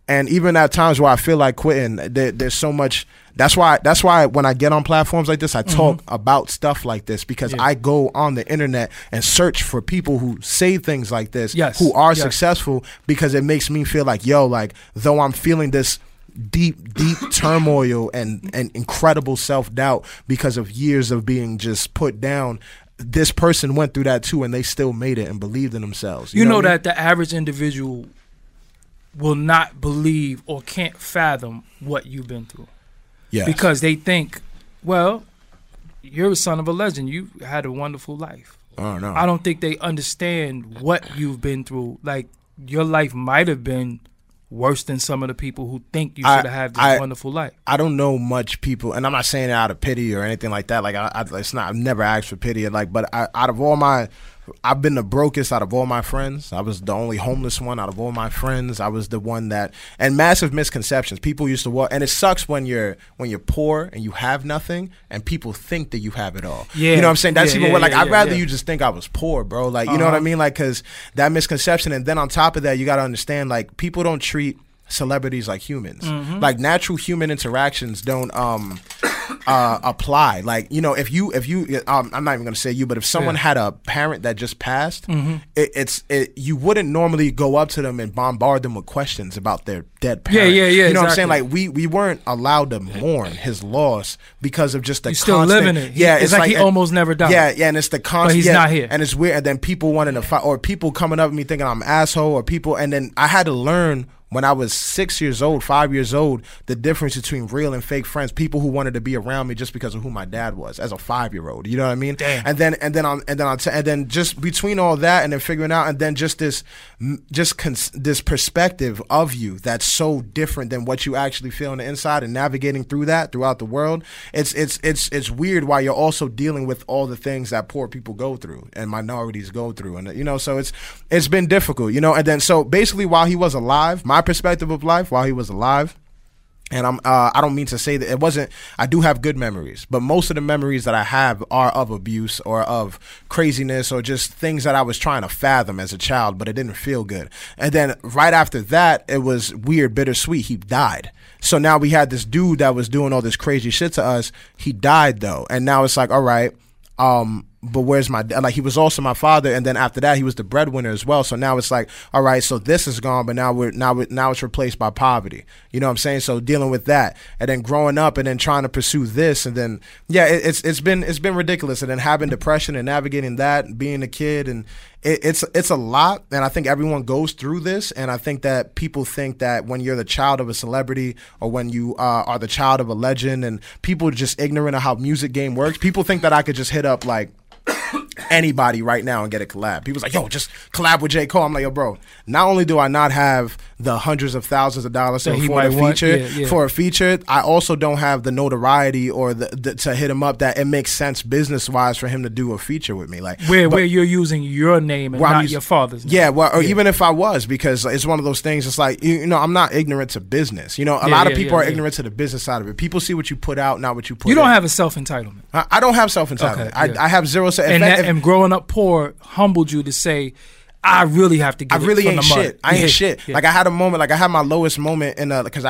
And even at times where I feel like quitting, there's so much. That's why when I get on platforms like this, I talk about stuff like this, because I go on the internet and search for people who say things like this, who are successful, because it makes me feel like, yo, like, though I'm feeling this deep turmoil and incredible self-doubt because of years of being just put down, this person went through that too, and they still made it and believed in themselves. You know that the average individual will not believe or can't fathom what you've been through. Yes. Because they think, well, you're a son of a legend. You had a wonderful life. Oh, no. I don't think they understand what you've been through. Like, your life might have been worse than some of the people who think you should have this wonderful life. I don't know much people, and I'm not saying it out of pity or anything like that. Like, it's not. I've never asked for pity. Like, but out of all I've been the brokest out of all my friends. I was the only homeless one out of all my friends. I was the one that, and massive misconceptions. People used to walk, and it sucks when you're poor and you have nothing, and people think that you have it all. Yeah, you know what I'm saying? That's even what. Like, I'd rather you just think I was poor, bro. Like, you know what I mean? Like, because that misconception, and then on top of that, you got to understand, like, people don't treat celebrities like humans. Like, natural human interactions don't apply. Like, you know, if you I'm not even gonna say you, but if someone had a parent that just passed, you wouldn't normally go up to them and bombard them with questions about their dead parent. You know what I'm saying? Like, we weren't allowed to mourn his loss because of just the He's still living it. Yeah, it's like he almost never died. Yeah, and it's the constant. But he's not here. And it's weird. And then people wanting to fight, or people coming up at me thinking I'm an asshole, or people. And then I had to learn when I was 6 years old, 5 years old, the difference between real and fake friends. People who wanted to be around me just because of who my dad was as a 5-year-old. You know what I mean? Damn. And then just between all that, and then figuring out, and then just this perspective of you that's so different than what you actually feel on the inside, and navigating through that throughout the world. It's weird while you're also dealing with all the things that poor people go through and minorities go through, and you know, so it's been difficult, you know. And then so basically, while he was alive, my perspective of life while he was alive, and I don't mean to say that it wasn't. I do have good memories, but most of the memories that I have are of abuse or of craziness or just things that I was trying to fathom as a child, but it didn't feel good. And then right after that, it was weird, bittersweet. He died. So now we had this dude that was doing all this crazy shit to us. He died though, and now it's like, all right, but where's my dad? Like, he was also my father, and then after that he was the breadwinner as well. So now it's like, all right, so this is gone, but now it's replaced by poverty. You know what I'm saying? So dealing with that, and then growing up, and then trying to pursue this, and then it's been ridiculous, and then having depression and navigating that, being a kid, and it's a lot. And I think everyone goes through this, and I think that people think that when you're the child of a celebrity, or when you are the child of a legend, and people are just ignorant of how music game works. People think that I could just hit up like anybody right now and get a collab. People's like, yo, just collab with J. Cole. I'm like, yo, bro, not only do I not have the hundreds of thousands of dollars for a feature, I also don't have the notoriety or the to hit him up that it makes sense business wise for him to do a feature with me. Like where you're using your name and not your father's name. Yeah, well, or even if I was, because it's one of those things. It's like, you know, I'm not ignorant to business. You know, a lot of people are ignorant to the business side of it. People see what you put out, not what you put in. You don't have a self-entitlement. I don't have self-entitlement. Okay, I have zero. And growing up poor humbled you to say, I really have to get. I really ain't shit. I ain't shit. Yeah. Like, I had a moment. Like, I had my lowest moment in because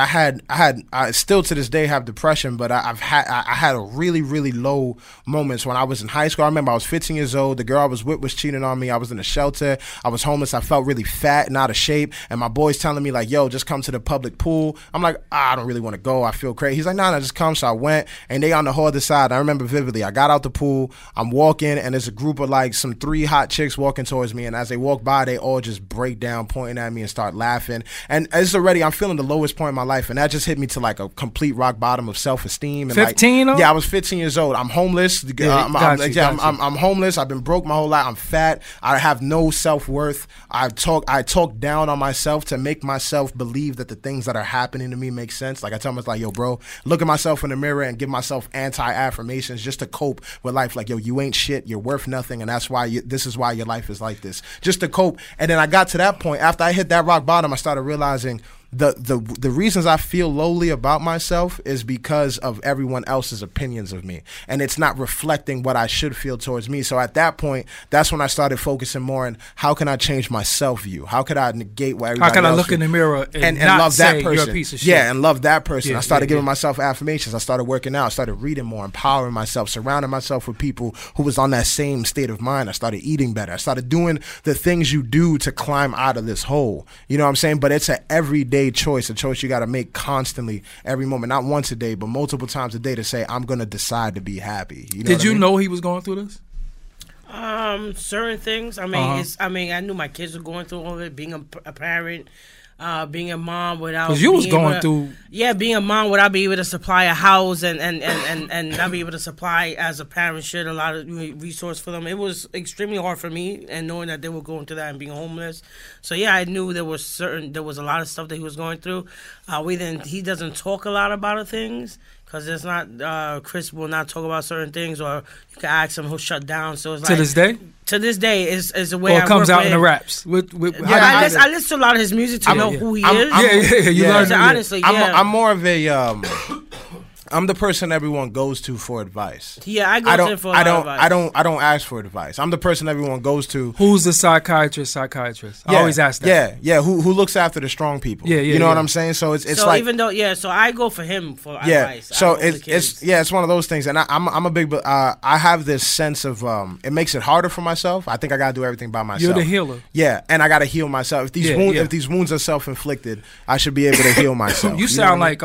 I still to this day have depression, but I had a really, really low moments when I was in high school. I remember I was 15 years old. The girl I was with was cheating on me. I was in a shelter. I was homeless. I felt really fat and out of shape. And my boy's telling me like, yo, just come to the public pool. I'm like, I don't really want to go. I feel crazy. He's like, nah, just come. So I went, and they on the whole other side. I remember vividly. I got out the pool. I'm walking, and there's a group of like some 3 hot chicks walking towards me. And as they walk by, they all just break down, pointing at me and start laughing. And it's already, I'm feeling the lowest point in my life, and that just hit me to like a complete rock bottom of self-esteem. And 15? Like, yeah, I was 15 years old. I'm homeless. I'm homeless. I've been broke my whole life. I'm fat. I have no self-worth. I talk down on myself to make myself believe that the things that are happening to me make sense. Like, I tell myself, like, yo, bro, look at myself in the mirror and give myself anti-affirmations just to cope with life. Like, yo, you ain't shit. You're worth nothing, and that's why this is why your life is like this. Just to cope. And then I got to that point. After I hit that rock bottom, I started realizing the reasons I feel lowly about myself is because of everyone else's opinions of me, and it's not reflecting what I should feel towards me. So at that point, that's when I started focusing more on how can I change my self view? How could I negate what everybody else? How can I look in the mirror and not love that say person? You're a piece of shit. Yeah, and love that person. Yeah, I started giving myself affirmations. I started working out. I started reading more, empowering myself, surrounding myself with people who was on that same state of mind. I started eating better. I started doing the things you do to climb out of this hole. You know what I'm saying? But it's an everyday choice, a choice you got to make constantly, every moment, not once a day, but multiple times a day to say, I'm going to decide to be happy. You know Did you know he was going through this? Certain things. I mean, I knew my kids were going through all of it, being a parent. Being a mom without, because you was going through, being a mom without being able to supply a house and not be able to supply as a parent should a lot of resource for them. It was extremely hard for me, and knowing that they were going through that and being homeless. So yeah, I knew there was a lot of stuff that he was going through. He doesn't talk a lot about things. Because it's not, Chris will not talk about certain things, or you can ask him, he'll shut down. So it's like, to this day is the way I comes out in the raps. I listen to a lot of his music to know who he is. Honestly, I'm more of a I'm the person everyone goes to for advice. Yeah, I go to him for advice. I don't ask for advice. I'm the person everyone goes to. Who's the psychiatrist? I always ask that. Yeah. Who looks after the strong people? You know what I'm saying? So it's so like, even though so I go for him for advice. So it's one of those things, and I'm a big. I have this sense of it makes it harder for myself. I think I gotta do everything by myself. You're the healer. Yeah, and I gotta heal myself. If these wounds are self-inflicted, I should be able to heal myself. You sound like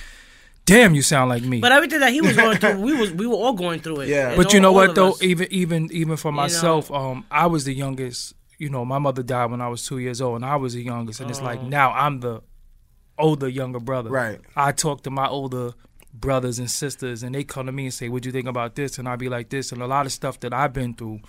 Damn, you sound like me. But everything that he was going through, we were all going through it. Yeah. But you know what though? Even for myself, I was the youngest. You know, my mother died when I was 2 years old, and I was the youngest. And it's like now I'm the older, younger brother. Right. I talk to my older brothers and sisters, and they come to me and say, "What'd you think about this?" And I'd be like this, and a lot of stuff that I've been through.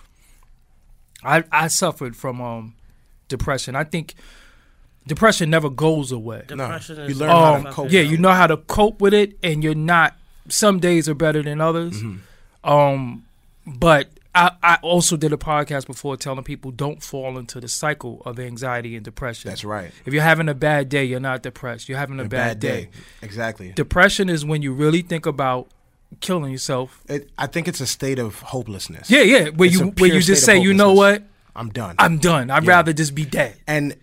I suffered from depression. I think depression never goes away. Depression you learn how to cope. Yeah, you know how to cope with it, and you're not. Some days are better than others. Mm-hmm. But I also did a podcast before telling people don't fall into the cycle of anxiety and depression. That's right. If you're having a bad day, you're not depressed. You're having a bad day. Exactly. Depression is when you really think about killing yourself. I think it's a state of hopelessness. Yeah. Where you just say, you know what? I'm done. I'd rather just be dead. And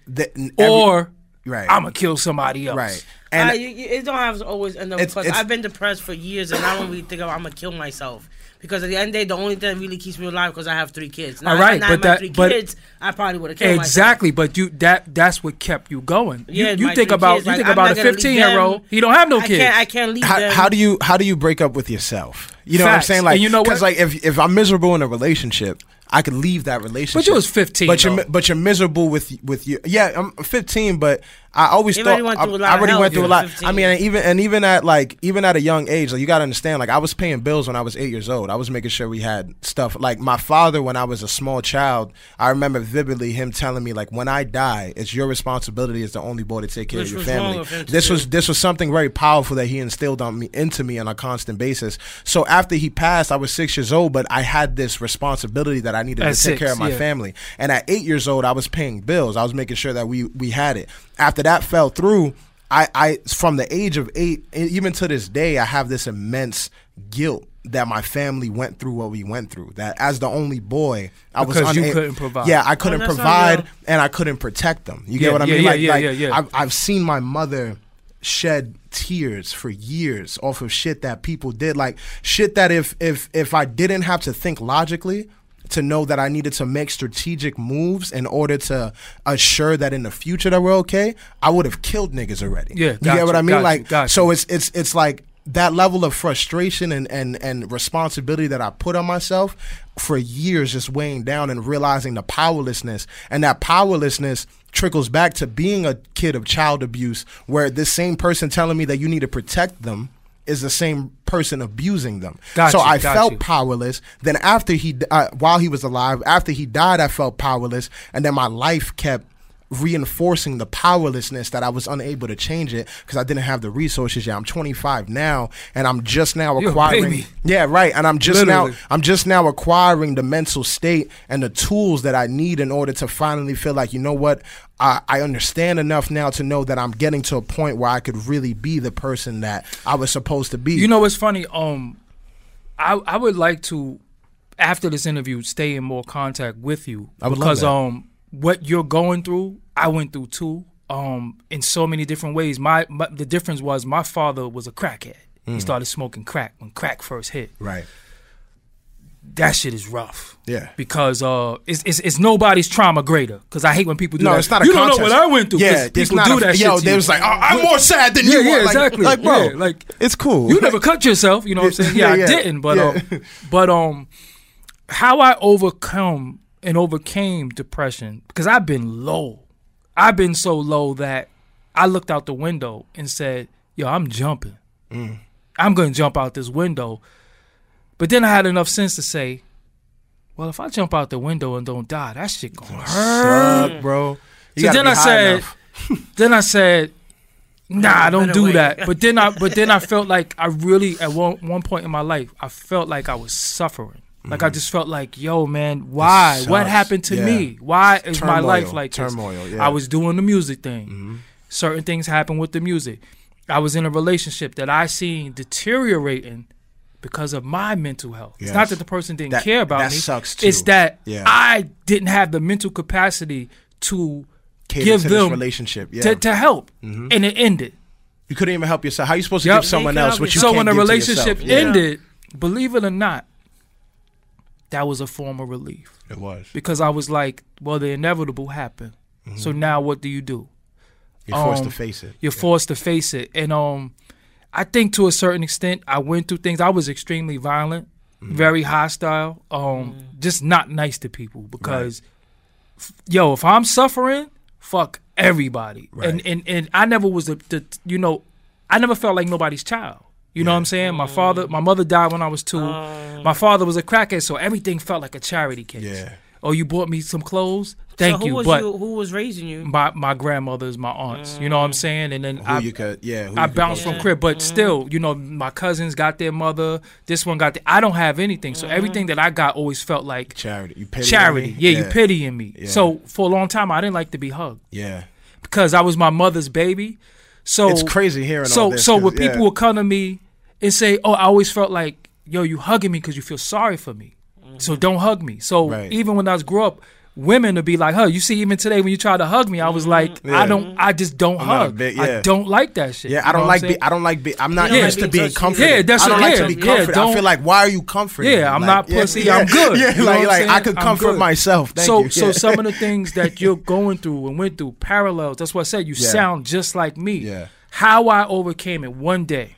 right. I'm gonna kill somebody else. Right. And it don't have to always end up. Because I've been depressed for years, and I don't really think I'm gonna kill myself. Because at the end of the day, the only thing that really keeps me alive because I have 3 kids. Now, all right, kids, I probably would have killed myself. Exactly, but that's what kept you going. Yeah, you think about kids, a 15-year-old. He don't have no kids. I can't leave them. How do you break up with yourself? You know what I'm saying? Like, and you know what? Because like if I'm miserable in a relationship, I could leave that relationship. But you was 15. But you're miserable with you. Yeah, I'm 15, but I always thought I already went through a lot. 15. I mean, even at a young age, like you gotta understand, like I was paying bills when I was 8 years old. I was making sure we had stuff. Like my father, when I was a small child, I remember vividly him telling me, like, when I die, it's your responsibility as the only boy to take care of your family. This was something very powerful that he instilled into me on a constant basis. So after he passed, I was 6 years old, but I had this responsibility that I needed to take care of my family. And at 8 years old, I was paying bills. I was making sure that we had it. After that fell through, I from the age of 8, even to this day, I have this immense guilt that my family went through what we went through. That as the only boy, I was unable. You couldn't provide. Yeah, I couldn't provide, and I couldn't protect them. You get what I mean? I've seen my mother shed tears for years off of shit that people did, like shit that if I didn't have to think logically to know that I needed to make strategic moves in order to assure that in the future that we're okay, I would have killed niggas already. Yeah, you get what I mean? So it's like that level of frustration and responsibility that I put on myself for years, just weighing down and realizing the powerlessness, and that powerlessness trickles back to being a kid of child abuse, where this same person telling me that you need to protect them is the same person abusing them. I felt powerless. Then after while he was alive, after he died, I felt powerless. And then my life kept reinforcing the powerlessness that I was unable to change it because I didn't have the resources yet. I'm 25 now, and I'm just now acquiring. Yeah, right. And I'm just now acquiring the mental state and the tools that I need in order to finally feel like, you know what, I understand enough now to know that I'm getting to a point where I could really be the person that I was supposed to be. You know what's funny? I would like to, after this interview, stay in more contact with you. I would love that. What you're going through, I went through too, in so many different ways. The difference was my father was a crackhead. He started smoking crack when crack first hit. Right. That shit is rough. Yeah. Because it's nobody's trauma greater. Because I hate when people do that. No, it's not a you contest. don't know what I went through. Yeah, people do that shit. Yo, they was like, I'm more sad than you. Yeah, Like, exactly. Like, bro, yeah, like it's cool. You never cut yourself. You know what I'm saying? Yeah, I didn't. But how I overcame depression, because I've been low. I've been so low that I looked out the window and said, yo, I'm jumping. I'm going to jump out this window. But then I had enough sense to say, well, if I jump out the window and don't die, that shit going to hurt. Suck, bro. So then I said, nah, don't do that. But then I felt like I really, at one point in my life, I felt like I was suffering. Like I just felt like, yo, man, why? What happened to me? Why is my life like this? Yeah. I was doing the music thing. Certain things happened with the music. I was in a relationship that I seen deteriorating because of my mental health. It's not that the person didn't care about me. That sucks too. It's that I didn't have the mental capacity to give them this relationship to help, and it ended. You couldn't even help yourself. How are you supposed to give someone else what you can't give to yourself? So when the relationship ended, believe it or not, that was a form of relief. It was. Because I was like, well, the inevitable happened. So now what do? You're forced to face it. You're forced to face it. And I think to a certain extent, I went through things. I was extremely violent, very hostile, just not nice to people. Because, yo, if I'm suffering, fuck everybody. Right. And I never was I never felt like nobody's child. You know what I'm saying? My mother died when I was 2. My father was a crackhead, so everything felt like a charity case. Yeah. Oh, you bought me some clothes? Thank you. But who was raising you? My grandmothers, my aunts. You know what I'm saying? And then I bounced from crib, but still, my cousins got their mother. This one got I don't have anything, so everything that I got always felt like charity. Charity. Yeah, you pitying me. Yeah. So for a long time, I didn't like to be hugged. Yeah. Because I was my mother's baby. So it's crazy hearing all this. So when people would come to me and say, "Oh, I always felt like, yo, you hugging me because you feel sorry for me. So don't hug me." So even when I grew up, women would be like, you see, even today when you try to hug me, I was like, I just don't hug. I don't like that shit. Yeah, I'm not used to being comforted. Yeah, that's I don't like to be comforted. I feel like, why are you comforting? Yeah, I'm not pussy. I'm good. Yeah, like I could comfort myself. Thank you. So some of the things that you're going through and went through, parallels, that's what I said, you sound just like me. Yeah. How I overcame it one day,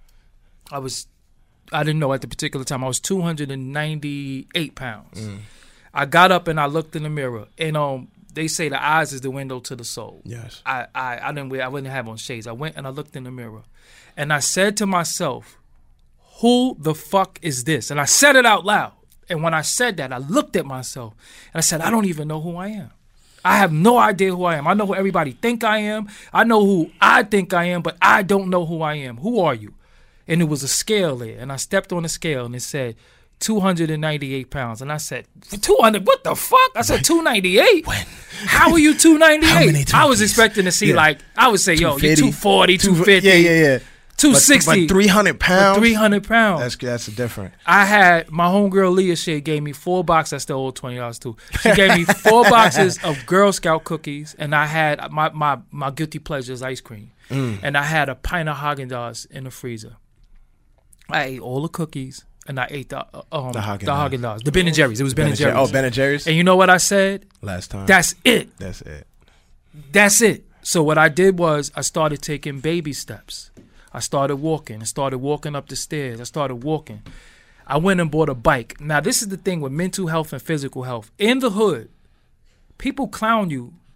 I didn't know at the particular time, I was 298 pounds. I got up and I looked in the mirror, and they say the eyes is the window to the soul. Yes. I wouldn't have on shades. I went and I looked in the mirror, and I said to myself, who the fuck is this? And I said it out loud. And when I said that, I looked at myself and I said, I don't even know who I am. I have no idea who I am. I know who everybody think I am. I know who I think I am, but I don't know who I am. Who are you? And it was a scale there, and I stepped on the scale, and it said 298 pounds. And I said, 200, what the fuck? I said, 298? When? How are you 298? I was turkeys? expecting to see, I would say, yo, you're 240, 250. Yeah. 260. But 300 pounds? 300 pounds. That's different. I had, my homegirl Leah Shea gave me 4 boxes. I still owe $20 too. She gave me 4 boxes of Girl Scout cookies, and I had my guilty pleasures ice cream. And I had a pint of Haagen-Dazs in the freezer. I ate all the cookies, and I ate the Haagen-Dazs, the Ben & Jerry's. It was Ben & Jerry's. Oh, Ben & Jerry's? And you know what I said? Last time. That's it. That's it. So what I did was I started taking baby steps. I started walking. I started walking up the stairs. I started walking. I went and bought a bike. Now, this is the thing with mental health and physical health. In the hood, people clown you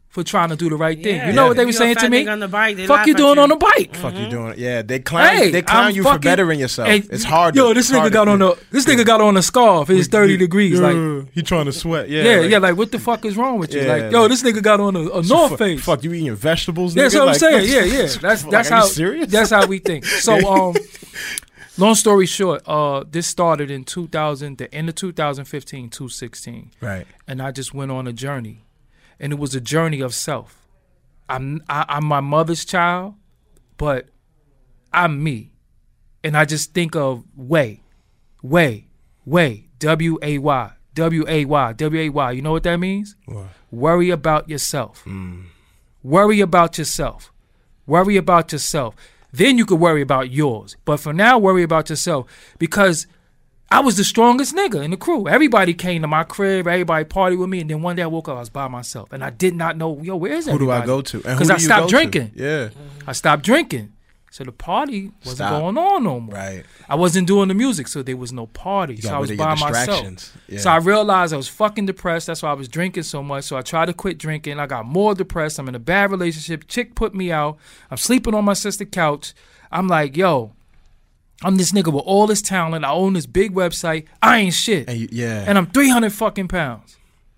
for trying to do the right thing. Yeah. You know what they If were you're a saying fat to me? nigga on the bike, they Fuck laugh you at doing you. on the bike? Fuck you doing? Yeah, they clown. Hey, they clown I'm you fucking- for bettering yourself. Hey, It's hard. Yo, this nigga got on a scarf. It's 30 degrees. Like, he trying to sweat. Yeah, yeah, like what the fuck is wrong with you? Yeah, Like, yo, this nigga got on a North Face. Fuck, you eating vegetables? Yeah, that's nigga? what I'm saying. Yeah. That's Like, are how. you serious? That's how we think. So, long story short, this started in 2000, the end of 2015, 2016. Right. And I just went on a journey, and it was a journey of self. I'm my mother's child, but I'm me, and I just think of way, W-A-Y. You know what that means? What? Worry about yourself. Worry about yourself. Worry about yourself. Then you could worry about yours. But for now, worry about yourself, because I was the strongest nigga in the crew. Everybody came to my crib. Everybody partied with me. And then one day I woke up, I was by myself. And I did not know, yo, where is everybody? Who do I go to? Because I stopped drinking. Yeah. I stopped drinking. So the party wasn't going on no more. Right. I wasn't doing the music, so there was no party. You So got I was rid of your by myself. distractions. Yeah. So I realized I was fucking depressed. That's why I was drinking so much. So I tried to quit drinking. I got more depressed. I'm in a bad relationship. Chick put me out. I'm sleeping on my sister's couch. I'm like, yo, I'm this nigga with all this talent. I own this big website. I ain't shit. And I'm 300 fucking pounds.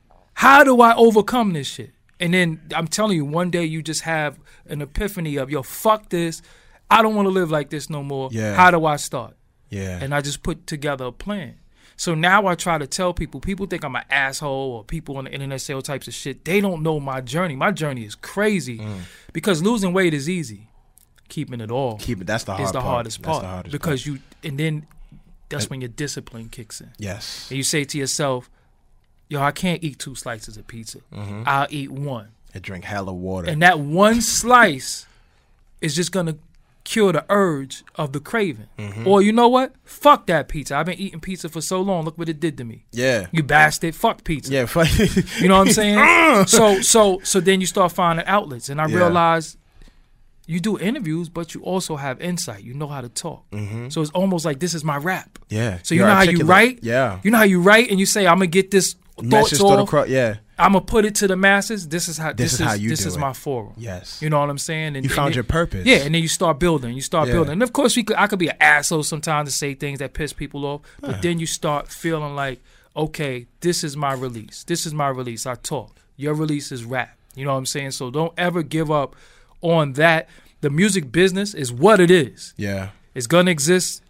How do I overcome this shit? And then I'm telling you, one day you just have an epiphany of, yo, fuck this. I don't want to live like this no more. Yeah. How do I start? Yeah. And I just put together a plan. So now I try to tell people think I'm an asshole, or people on the internet say all types of shit. They don't know my journey. My journey is crazy because losing weight is easy. Keeping it all that's the hard is the part. hardest part. That's the hardest because part. and then that's when your discipline kicks in. Yes. And you say to yourself, yo, I can't eat 2 slices of pizza. I'll eat 1. And drink hella water. And that 1 slice is just going to cure the urge of the craving. Or you know what? Fuck that pizza. I've been eating pizza for so long. Look what it did to me. Yeah. You bastard. Fuck pizza. Yeah. Fuck. You know what I'm saying? So then you start finding outlets. And I realized you do interviews, but you also have insight. You know how to talk. So it's almost like this is my rap. Yeah. So you know how you write? Yeah. You know how you write and you say, I'm going to get this thoughts off. Yeah. I'm going to put it to the masses. This is how This is my forum. Yes. You know what I'm saying? And you found your purpose. Yeah, and then you start building. And of course, I could be an asshole sometimes to say things that piss people off, but then you start feeling like, okay, this is my release. This is my release. I talk. Your release is rap. You know what I'm saying? So don't ever give up on that. The music business is what it is. Yeah. It's going to exist.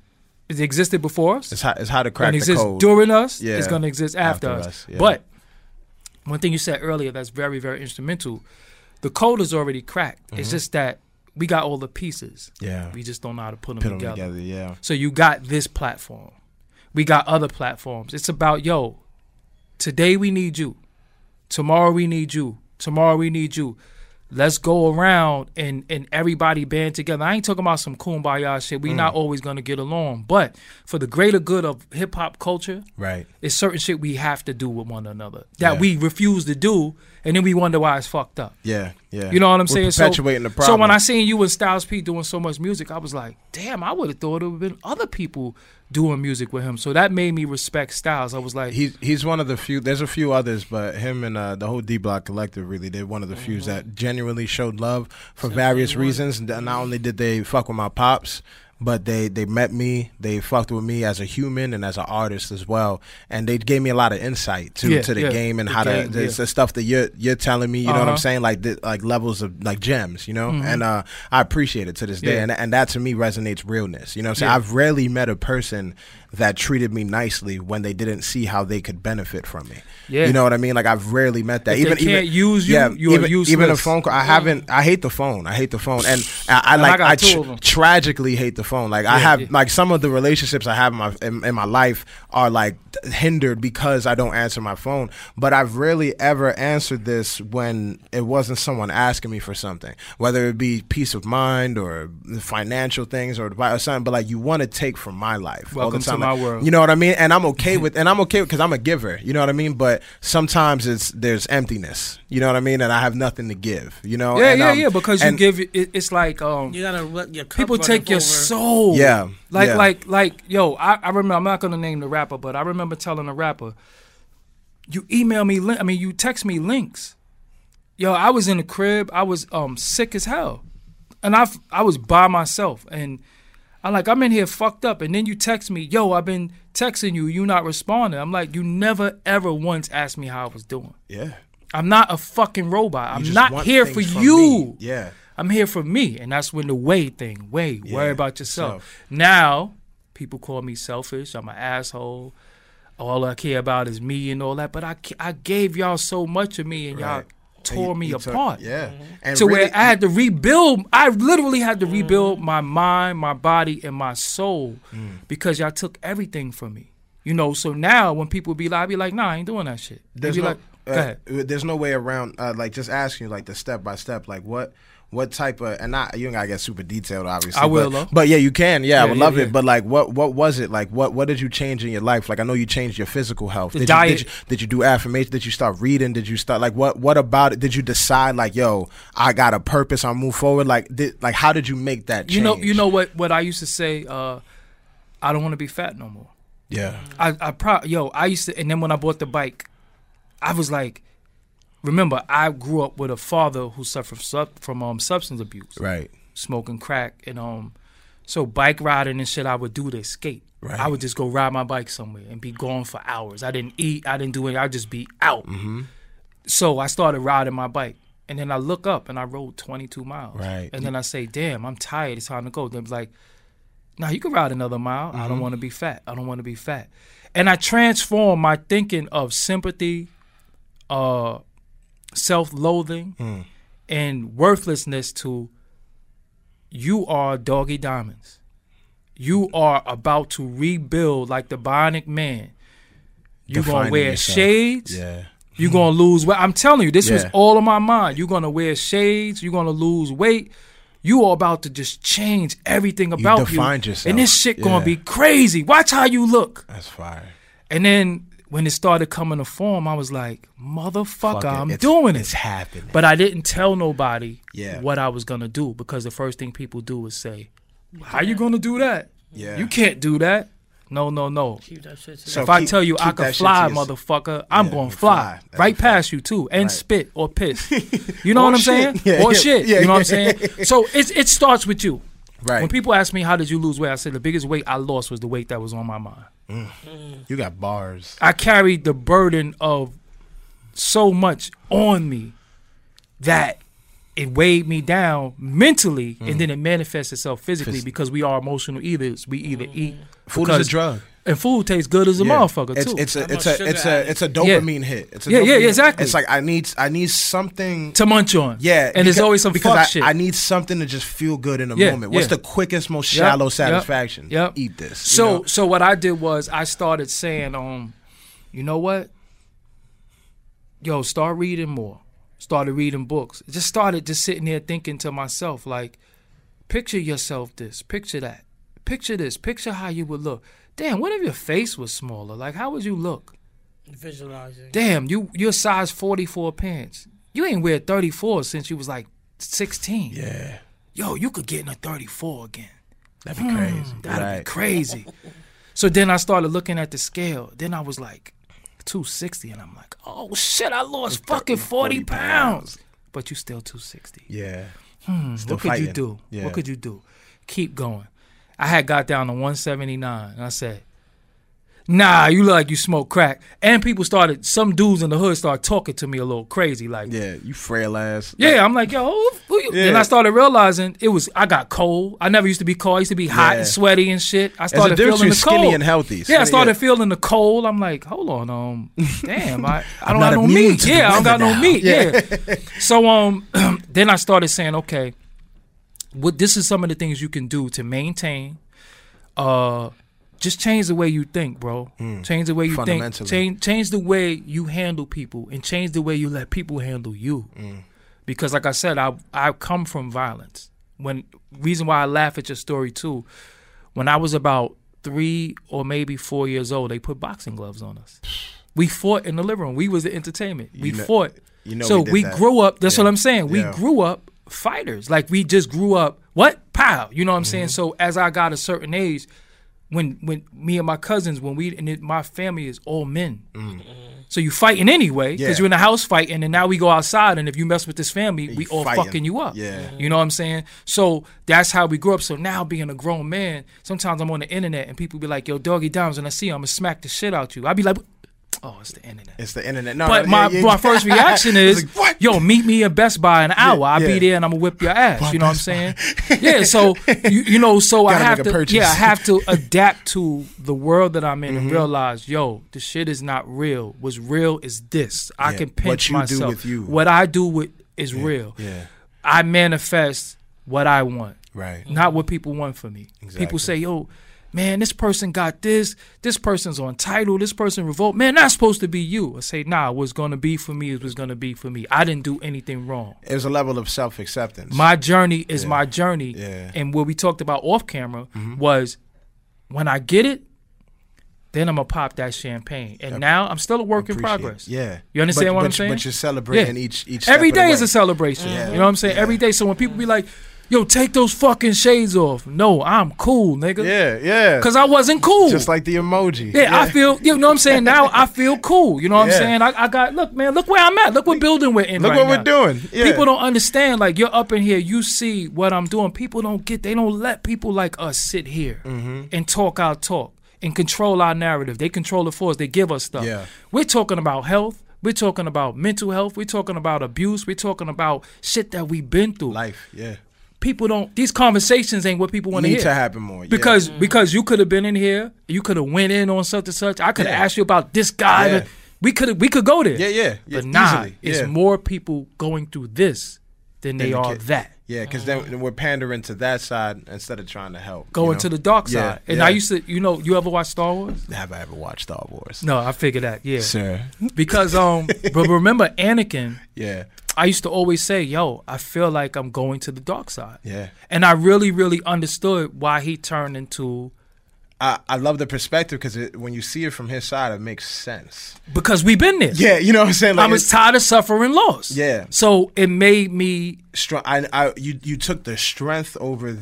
It existed before us. It's how to crack it the exists code. during us. Yeah. It's going to exist after us. Yeah. But one thing you said earlier that's very, very instrumental, the code is already cracked. It's just that we got all the pieces. Yeah. We just don't know how to put them together. Yeah. So you got this platform. We got other platforms. It's about, yo, today we need you. Tomorrow we need you. Tomorrow we need you. Let's go around and everybody band together. I ain't talking about some kumbaya shit. We not always going to get along. But for the greater good of hip-hop culture, right, it's certain shit we have to do with one another that we refuse to do, and then we wonder why it's fucked up. Yeah, yeah. You know what I'm saying? Perpetuating the problem. So when I seen you and Styles P doing so much music, I was like, damn, I would have thought it would have been other people doing music with him. So that made me respect Styles. I was like, he's one of the few. There's a few others, but him and the whole D Block Collective really, they're one of the few that genuinely showed love for various reasons. Not only did they fuck with my pops, but they met me, they fucked with me as a human and as an artist as well, and they gave me a lot of insight to the game and how the stuff that you're telling me. You know what I'm saying? Like levels of like gems. You know, and I appreciate it to this day, and that to me resonates realness. You know what I'm saying? I've rarely met a person that treated me nicely when they didn't see how they could benefit from me. Yeah. You know what I mean? Like I've rarely met that. If they can't use you, you're useless. Even a phone call. I hate the phone. I hate the phone, and I tragically hate the phone. Like I have like some of the relationships I have in my life are like hindered because I don't answer my phone. But I've rarely ever answered this when it wasn't someone asking me for something, whether it be peace of mind or financial things or something. But like you want to take from my life all the time. My world. You know what I mean? And I'm okay with because I'm a giver. You know what I mean? But sometimes there's emptiness. You know what I mean? And I have nothing to give. You know? Yeah. Because you give it's like you gotta let your cup people take your over. soul. Yeah. Like yo, I remember. I'm not gonna name the rapper, but I remember telling the rapper, you email me. You text me links. Yo, I was in the crib. I was sick as hell, and I was by myself, and I'm in here fucked up. And then you text me, yo, I've been texting you. You not responding. I'm like, you never ever once asked me how I was doing. Yeah. I'm not a fucking robot. I'm not here for you. Me. Yeah. I'm here for me, and that's when the worry about yourself. Now, people call me selfish. I'm an asshole. All I care about is me and all that. But I gave y'all so much of me, and y'all tore me apart. Yeah. And so really, where I had to rebuild. I literally had to rebuild my mind, my body, and my soul because y'all took everything from me. You know. So now when people be like, I be like, nah, I ain't doing that shit. They be like, go ahead. There's no way around. Like just asking you, like the step by step, like what type of, and not, you don't gotta get super detailed, obviously. I will, though. But yeah, you can. Yeah, I would love it. But like, what was it? Like, what did you change in your life? Like, I know you changed your physical health. The diet. Did you do affirmation? Did you start reading? Did you start, like, what about it? Did you decide, like, yo, I got a purpose, I'll move forward? Like, how did you make that change? You know what I used to say, I don't want to be fat no more. Yeah. I used to, and then when I bought the bike, I was like, remember, I grew up with a father who suffered from substance abuse, right? Smoking crack, and so bike riding and shit, I would do to escape. Right. I would just go ride my bike somewhere and be gone for hours. I didn't eat, I didn't do anything. I'd just be out. Mm-hmm. So I started riding my bike, and then I look up and I rode 22 miles. Right. And then I say, damn, I'm tired. It's time to go. Then it's like, nah, you can ride another mile. I don't want to be fat. I don't want to be fat. And I transformed my thinking of sympathy, self-loathing, and worthlessness to, you are Doggy Diamonds. You are about to rebuild like the Bionic Man. You're going to wear shades. Yeah. You're going to lose weight. I'm telling you, this was all in my mind. You're going to wear shades. You're going to lose weight. You are about to just change everything about you. Defined yourself. And this shit going to be crazy. Watch how you look. That's fire. And then when it started coming to form, I was like, motherfucker, I'm doing it. It's happening. But I didn't tell nobody Yeah. what I was going to do, because the first thing people do is say, how you going to do that? Yeah. You can't do that. No. Keep that shit to So if I tell you I can fly, motherfucker, I'm going to fly. Right past you, too. And spit or piss. You know what I'm saying? Or shit. You know what I'm saying? So it starts with you. Right. When people ask me, how did you lose weight? I said, the biggest weight I lost was the weight that was on my mind. You got bars. I carried the burden of so much on me that it weighed me down mentally, and then it manifests itself physically, because we are emotional eaters. We either eat Food is a drug, and food tastes good as a motherfucker too. It's a dopamine hit. It's a exactly. It's like I need something to munch on. Yeah, and there's always some fuck shit. I need something to just feel good in the moment. What's the quickest, most shallow satisfaction? Yep. Eat this. So what I did was I started saying, you know what? Yo, start reading more. Started reading books. Just started just sitting there thinking to myself, like, picture yourself this, picture that, picture this, picture how you would look. Damn, what if your face was smaller? Like, how would you look? Visualizing. Damn, you're size 44 pants. You ain't wear 34 since you was like 16. Yeah. Yo, you could get in a 34 again. That'd be crazy. That'd be crazy. So then I started looking at the scale. Then I was like, 260, and I'm like, oh shit, I lost fucking 40 pounds. But you still 260. Yeah. What could you do? Yeah. What could you do? Keep going. I had got down to 179, and I said, nah, you look like you smoke crack. And some dudes in the hood started talking to me a little crazy, like, yeah, you frail ass. Yeah, I'm like, yo, who you? Then I started realizing I got cold. I never used to be cold. I used to be hot and sweaty and shit. I started feeling the cold. Skinny and healthy. Yeah, I started feeling the cold. I'm like, hold on, damn, I don't have no meat. Yeah, I don't got no meat. Yeah. So then I started saying, okay, this is some of the things you can do to maintain. Just change the way you think, bro. Change the way you think. Change the way you handle people, and change the way you let people handle you. Because, like I said, I come from violence. Reason why I laugh at your story too. When I was about 3 or maybe 4 years old, they put boxing gloves on us. We fought in the living room. We was the entertainment. We fought. So we grew up. That's what I'm saying. We grew up fighters. Like, we just grew up. What? Pow. You know what I'm saying? So as I got a certain age, when me and my cousins, my family is all men. So you fighting anyway because Yeah. you're in the house fighting, and now we go outside, and if you mess with this family, we all fighting. fucking you up. Yeah. You know what I'm saying? So that's how we grew up. So now being a grown man, sometimes I'm on the internet and people be like, "Yo, Doggy Dimes," and I see you, I'm gonna smack the shit out you. I be like, "Oh, it's the internet." It's the internet. No, But no, my first reaction is, Like, what? "Yo, meet me at Best Buy in an hour. I'll yeah. be there and I'm gonna whip your ass." By You know what I'm Best saying? Yeah. So you know, so I Gotta have make a to, purchase. yeah, I have to adapt to the world that I'm in Mm-hmm. and realize, yo, the shit is not real. What's real is this. I Yeah. can What pinch you do myself. with you. What I do with is real. Yeah. I manifest what I want, Right. not what people want for me. Exactly. People say, yo, man, this person got this person's on title, this person revolt. Man, that's supposed to be you. I say, nah, what's going to be for me is what's going to be for me. I didn't do anything wrong. It was a level of self-acceptance. My journey is my journey. Yeah. And what we talked about off camera was when I get it, then I'm going to pop that champagne. And now I'm still a work in Appreciate it. progress. Yeah. You understand what I'm but, saying? But you're celebrating Yeah. each step Every of the day way. is a celebration. Yeah. You know what I'm saying? Every day. So when people be like, yo, take those fucking shades off. No, I'm cool, nigga. Yeah, yeah. Because I wasn't cool. Just like the emoji. Yeah, I feel, you know what I'm saying? Now I feel cool. You know what I'm Yeah. saying? I got, look, man, look where I'm at. Look what building we're in Look right what now. we're doing. Yeah. People don't understand. Like, you're up in here, you see what I'm doing. People don't get, they don't let people like us sit here Mm-hmm. and talk our talk and control our narrative. They control it for us. They give us stuff. Yeah. We're talking about health. We're talking about mental health. We're talking about abuse. We're talking about shit that we've been through. Life, yeah. People don't, these conversations ain't what people want to Need hear. to happen more. Because you could have been in here, you could have went in on such and such. I could have Yeah. asked you about this guy. Yeah. We could go there. Yeah. But nah, easily. it's Yeah. more people going through this than they the are kid. that. Yeah, because then we're pandering to that side instead of trying to help. Going you know? to the dark Yeah, side. And yeah. I used to, you ever watch Star Wars? Have I ever watched Star Wars? No, I figured that, yeah. Sir. Because but remember Anakin, Yeah. I used to always say, yo, I feel like I'm going to the dark side. Yeah. And I really, really understood why he turned into, I love the perspective because when you see it from his side, it makes sense. because we've been there. Yeah, you know what I'm saying? Like, I was tired of suffering loss. Yeah. So it made me, strong. You took the strength over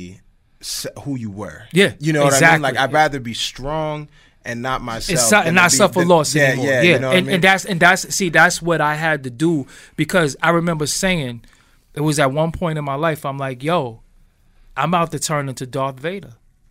who you were. Yeah, You know what I mean? exactly. Like, I'd rather be strong and not myself. and not suffer loss anymore. Yeah, you know what I mean? and that's what I had to do, because I remember saying, it was at one point in my life, I'm like, yo, I'm about to turn into Darth Vader.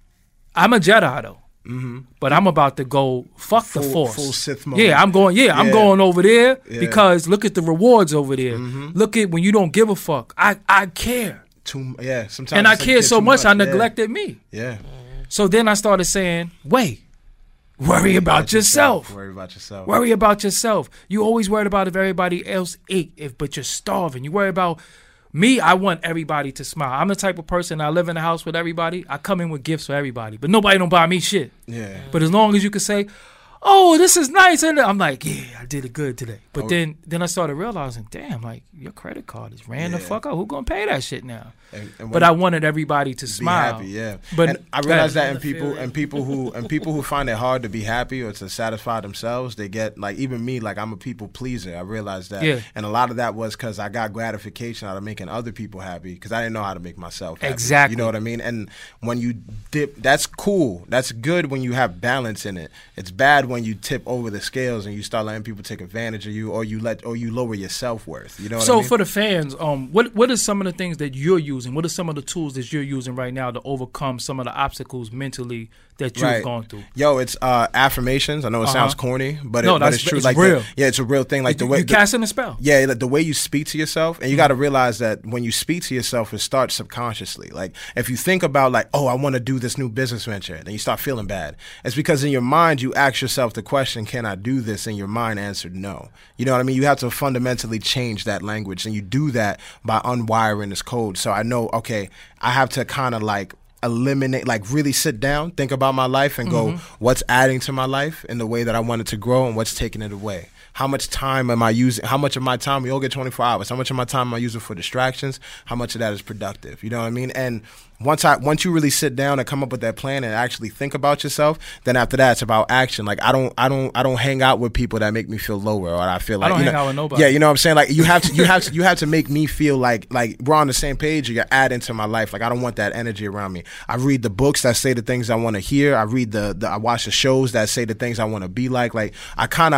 I'm a Jedi though, but I'm about to go fuck the Force. full Sith mode. Yeah, I'm going. Yeah, I'm Yeah. going over there Yeah. because look at the rewards over there. Look at when you don't give a fuck. I care, Sometimes. and I it's a care bit so too much. I Yeah. neglected me. Yeah. So then I started saying, wait, worry about yourself. Worry about yourself. Worry about yourself. You always worried about if everybody else ate, but you're starving. You worry about me. I want everybody to smile. I'm the type of person, I live in a house with everybody. I come in with gifts for everybody, but nobody don't buy me shit. Yeah. But as long as you can say, oh, this is nice, and I'm like, yeah, I did it good today. But then I started realizing, damn, like your credit card is ran the Yeah. fuck out. Who gonna pay that shit now? And But I wanted everybody to be smile. happy, yeah. But and I realize that in Another people feeling. and people who find it hard to be happy or to satisfy themselves, they get like, even me, like, I'm a people pleaser. I realized that, Yeah. and a lot of that was because I got gratification out of making other people happy because I didn't know how to make myself happy. Exactly. You know what I mean? And when you dip, that's cool. That's good when you have balance in it. It's bad when you tip over the scales and you start letting people take advantage of you, or you lower your self worth. You know what I So mean? for the fans, what are some of the things that you're using? What are some of the tools that you're using right now to overcome some of the obstacles mentally that you've Right. gone through? Yo, it's affirmations. I know it sounds corny, but it's true. It's like real. It's a real thing. Like the way you casting a spell. Yeah, like the way you speak to yourself, and you got to realize that when you speak to yourself, it starts subconsciously. Like if you think about like, oh, I want to do this new business venture, then you start feeling bad. It's because in your mind you ask yourself the question, "Can I do this?" And your mind answered no. You know what I mean? You have to fundamentally change that language, and you do that by unwiring this code. So I know, okay, I have to kind of like eliminate, like really sit down, think about my life and go, what's adding to my life in the way that I want it to grow and what's taking it away. How much time am I using? How much of my time, we all get 24 hours. How much of my time am I using for distractions? How much of that is productive? You know what I mean? And once you really sit down and come up with that plan and actually think about yourself, then after that it's about action. Like I don't hang out with people that make me feel lower, or I feel like I don't hang out with nobody. Yeah, you know what I'm saying? Like you have to make me feel like we're on the same page, or you're adding to my life. Like I don't want that energy around me. I read the books that say the things I want to hear. I read I watch the shows that say the things I want to be like. Like I kind of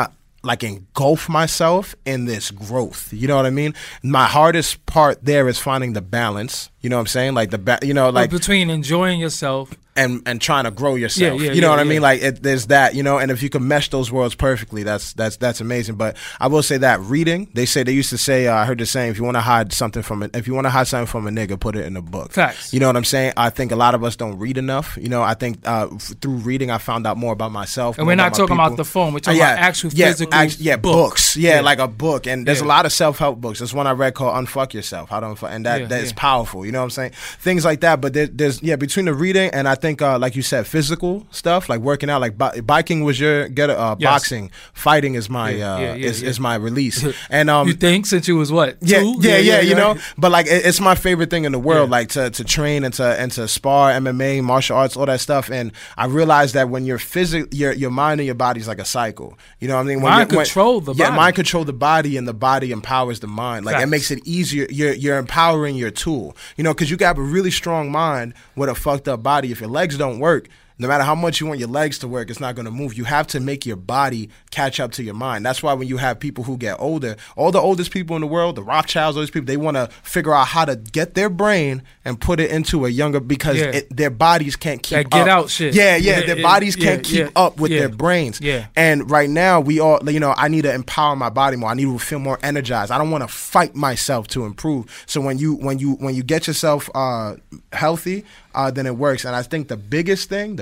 like engulf myself in this growth. You know what I mean? My hardest part there is finding the balance. You know what I'm saying? Like like between enjoying yourself and trying to grow yourself. Yeah, you know what I yeah. mean? Like there's that, and if you can mesh those worlds perfectly, that's amazing. But I will say that reading, they used to say, I heard the saying, if you want to hide something from a nigga, put it in a book. Facts. You know what I'm saying? I think a lot of us don't read enough. I think through reading, I found out more about myself. And we're not talking about the phone. We're talking about actual physical books. Yeah, like a book. And there's a lot of self-help books. There's one I read called Unfuck Yourself. And that is powerful. You know what I'm saying? Things like that. But there's between the reading and I think, like you said, physical stuff, like working out, like biking was your boxing. Fighting is my is my release. And you think since you was what? Two? Yeah. But like it's my favorite thing in the world, like to train and to spar, MMA, martial arts, all that stuff. And I realized that when you're your mind and your body's like a cycle. You know what I mean? Mind control the body. Yeah, mind control the body, and the body empowers the mind. Like it makes it easier. You're empowering your tool. Because you got a really strong mind with a fucked up body. If your legs don't work, no matter how much you want your legs to work, it's not going to move. You have to make your body catch up to your mind. That's why when you have people who get older, all the oldest people in the world, the Rothschilds, all these people, they want to figure out how to get their brain and put it into a younger, because their bodies can't keep up. Get out shit. Their bodies can't keep up with their brains. Yeah. And right now, we all, I need to empower my body more. I need to feel more energized. I don't want to fight myself to improve. So when you get yourself healthy, then it works. And I think the biggest thing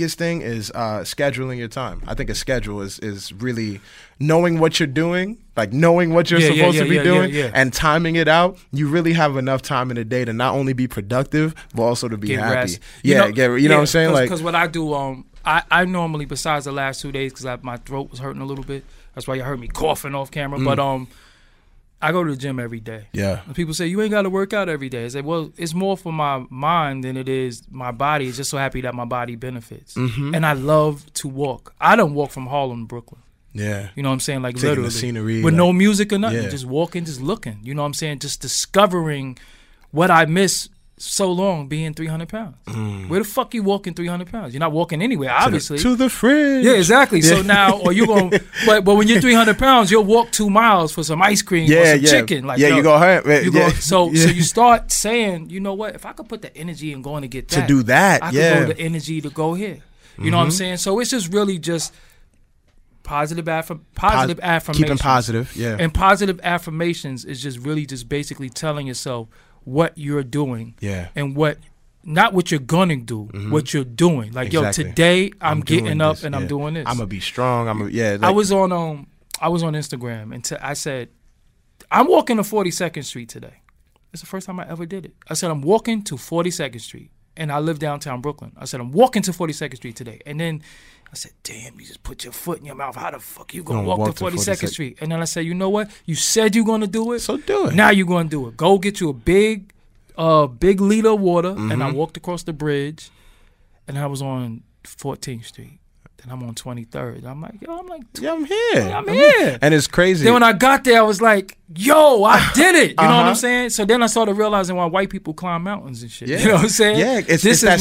is scheduling your time. I think a schedule is really knowing what you're doing, like knowing what you're supposed to be doing and timing it out. You really have enough time in the day to not only be productive, but also to be happy. Rest. You know what I'm saying? Because what I do, I normally, besides the last 2 days, because my throat was hurting a little bit. That's why you heard me coughing off camera. But I go to the gym every day. Yeah. And people say, you ain't got to work out every day. I say, well, it's more for my mind than it is my body. It's just so happy that my body benefits. Mm-hmm. And I love to walk. I don't walk from Harlem to Brooklyn. Yeah. You know what I'm saying? Like taking literally. The scenery. With no music or nothing. Just walking, just looking. You know what I'm saying? Just discovering what I miss so long being 300 pounds. Where the fuck you walking 300 pounds? You're not walking anywhere, obviously. To the fridge. Yeah, exactly. So now, or you going, but when you're 300 pounds, you'll walk 2 miles for some ice cream or some chicken. Like, you go home. So you start saying, you know what? If I could put the energy in going to get that, to do that, I could go the energy to go here. You know what I'm saying? So it's just really just positive affirmations. Keeping positive, yeah. And positive affirmations is just really just basically telling yourself what you're doing, and not what you're gonna do, what you're doing. Like, exactly. Yo, today I'm getting up and I'm doing this. I'm gonna be strong. I was on Instagram and I said, I'm walking to 42nd Street today. It's the first time I ever did it. I said I'm walking to 42nd Street, and I live downtown Brooklyn. I said I'm walking to 42nd Street today, and then I said, damn, you just put your foot in your mouth. How the fuck you gonna walk to 42nd Street? And then I said, you know what? You said you're gonna do it. So do it. Now you're gonna do it. Go get you a big liter of water. And I walked across the bridge, and I was on 14th Street. Then I'm on 23rd. I'm like, I'm here. I'm here. And it's crazy. Then when I got there, I was like, yo, I did it. You know what I'm saying? So then I started realizing why white people climb mountains and shit. Yeah. You know what I'm saying? Yeah, it's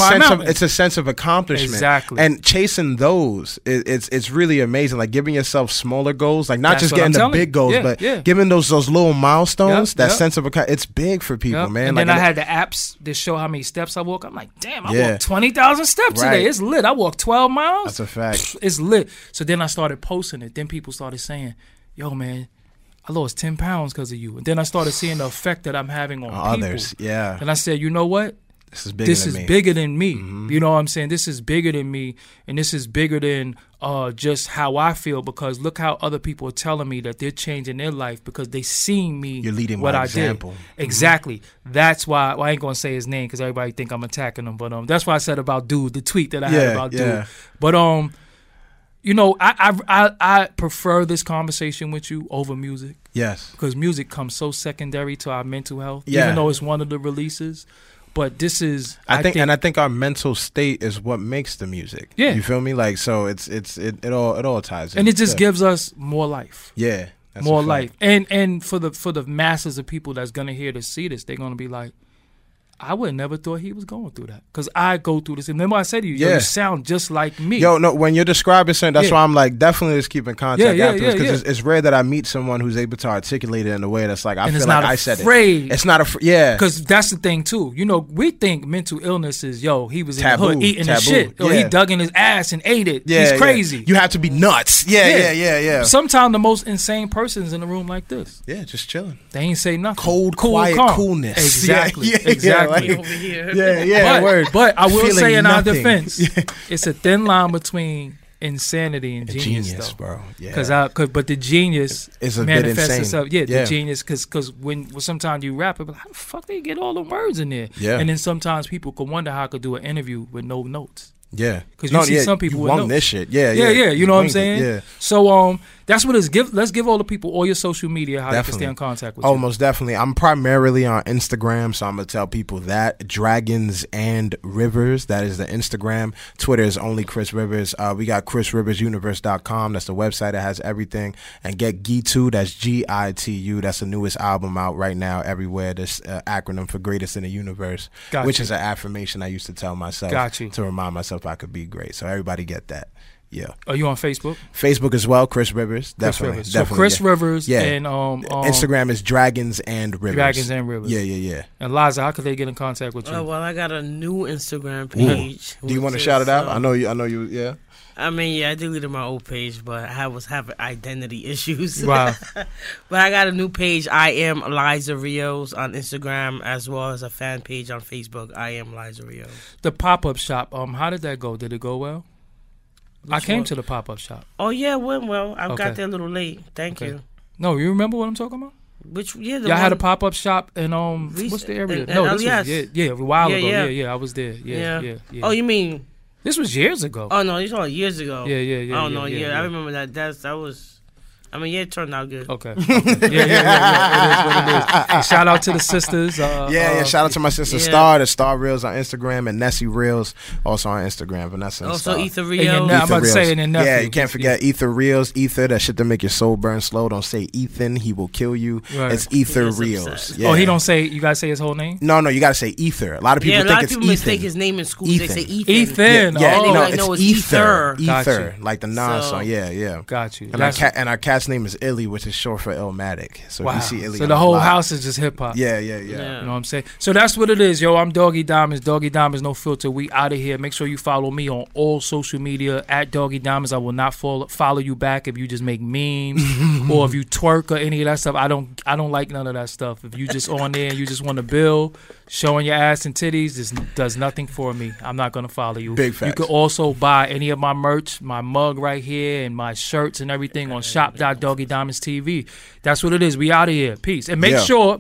a sense of accomplishment. Exactly. And chasing those, it's really amazing. Like giving yourself smaller goals, like not just getting the big goals, but giving those little milestones. That sense of it's big for people, man. And then I had the apps that show how many steps I walk. I'm like, damn, I walked 20,000 steps today. It's lit. I walked 12 miles. That's a fact. It's lit. So then I started posting it. Then people started saying, yo, man, I lost 10 pounds because of you. And then I started seeing the effect that I'm having on others. people. Yeah. And I said, you know what? This is bigger than me. Mm-hmm. You know what I'm saying? This is bigger than me. And this is bigger than just how I feel, because look how other people are telling me that they're changing their life because they seen me. You're leading what by I example. Did. Exactly. That's why I ain't going to say his name because everybody think I'm attacking him. But that's why I said about Dude, the tweet that I had about Dude. But you know, I prefer this conversation with you over music. Yes. Because music comes so secondary to our mental health, yeah. even though it's one of the releases. But this is, I think our mental state is what makes the music. Yeah. You feel me? Like, so it all ties in. And it just gives us more life. Yeah. That's more life. And for the masses of people that's gonna hear this, see this, they're gonna be like, I would never thought he was going through that because I go through this. And remember I said to you, yo, you sound just like me. Yo, no, when you're describing something, that's why I'm like, definitely just keep in contact afterwards because it's rare that I meet someone who's able to articulate it in a way that's like, I feel like I said it. It's not afraid. Yeah. Because that's the thing, too. You know, we think mental illness is, yo, he was in the hood eating his shit. Or he dug in his ass and ate it. Yeah, he's crazy. Yeah. You have to be nuts. Yeah. Sometimes the most insane person's in a room like this. Yeah, just chilling. They ain't say nothing. Cold, quiet coolness. Exactly. Exactly. Like, over here. But I will say in our defense, it's a thin line between insanity and genius, though. Bro. Yeah. But the genius is a manifests bit itself. The genius, because when sometimes you rap it, but how the fuck they get all the words in there? Yeah. And then sometimes people can wonder how I could do an interview with no notes. Yeah, because you see some people with notes. This shit. Yeah. You know what I'm saying? Yeah. So that's what it's give. Let's give all the people all your social media how they can stay in contact with you. Oh, most definitely. I'm primarily on Instagram, so I'm gonna tell people that Dragons and Rivers. That is the Instagram. Twitter is only Chris Rivers. We got ChrisRiversUniverse.com. That's the website that has everything. And get Gitu. That's GITU. That's the newest album out right now everywhere. This acronym for Greatest in the Universe, which is an affirmation I used to tell myself to remind myself I could be great. So everybody get that. Yeah. Are you on Facebook? Facebook as well, Chris Rivers. Definitely. So Chris Rivers and Instagram is Dragons and Rivers. Dragons and Rivers. Yeah. And Liza, how could they get in contact with you? Well, I got a new Instagram page. Do you want to shout it out? I know you. Yeah. I mean, I deleted my old page, but I was having identity issues. Wow. But I got a new page. I am Liza Rios on Instagram, as well as a fan page on Facebook. I am Liza Rios. The pop-up shop. How did that go? Did it go well? I came to the pop-up shop. Oh yeah, it went well. I got there a little late. Thank you. No, you remember what I'm talking about? Y'all had a pop-up shop in what's the area? No, this was a while ago. Yeah, I was there. Yeah. Oh, you mean this was years ago? Oh no, you talking years ago. Yeah. Oh no, I remember that. That was. I mean, it turned out good. Okay. Yeah. It is what it is. Shout out to the sisters. Shout out to my sister Star, the Star Reels on Instagram, and Nessie Reels also on Instagram. Vanessa and also Star. Ether Reels. I'm about to say it in nephew. Yeah, you can't forget Ether Reels. Ether, that shit to make your soul burn slow. Don't say Ethan, he will kill you. Right. It's Ether Reels. Yeah. Oh, he don't say, you guys say his whole name? No, you gotta say Ether. A lot of people think it's Ethan. Mistake his name in school. They say Ethan. Ethan. It's Ether. Ether, like the Nas song. Yeah. Got you. And our cat's name is Illy, which is short for Illmatic. So if you see Illy, so the whole house is just hip hop. Yeah. You know what I'm saying? So that's what it is, yo. I'm Doggy Diamonds. Doggy Diamonds, no filter. We out of here. Make sure you follow me on all social media at Doggy Diamonds. I will not follow you back if you just make memes or if you twerk or any of that stuff. I don't like none of that stuff. If you just on there and you just want to build, showing your ass and titties, this does nothing for me. I'm not gonna follow you. Big facts. You can also buy any of my merch, my mug right here, and my shirts and everything on shop.doggydiamondstv. That's what it is. We out of here. Peace. And make sure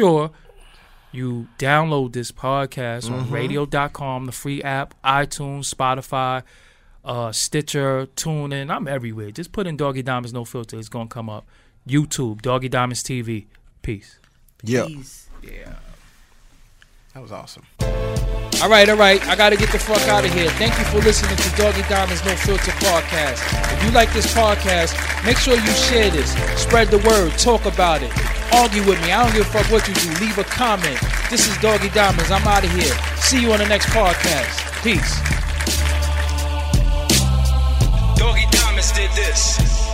you download this podcast on radio.com, the free app, iTunes, Spotify, Stitcher, TuneIn. I'm everywhere. Just put in Doggy Diamonds No Filter. It's gonna come up. YouTube, Doggy Diamonds TV. Peace. Yeah. Yeah. That was awesome. All right. I got to get the fuck out of here. Thank you for listening to Doggy Diamonds No Filter podcast. If you like this podcast, make sure you share this. Spread the word. Talk about it. Argue with me. I don't give a fuck what you do. Leave a comment. This is Doggy Diamonds. I'm out of here. See you on the next podcast. Peace. Doggy Diamonds did this.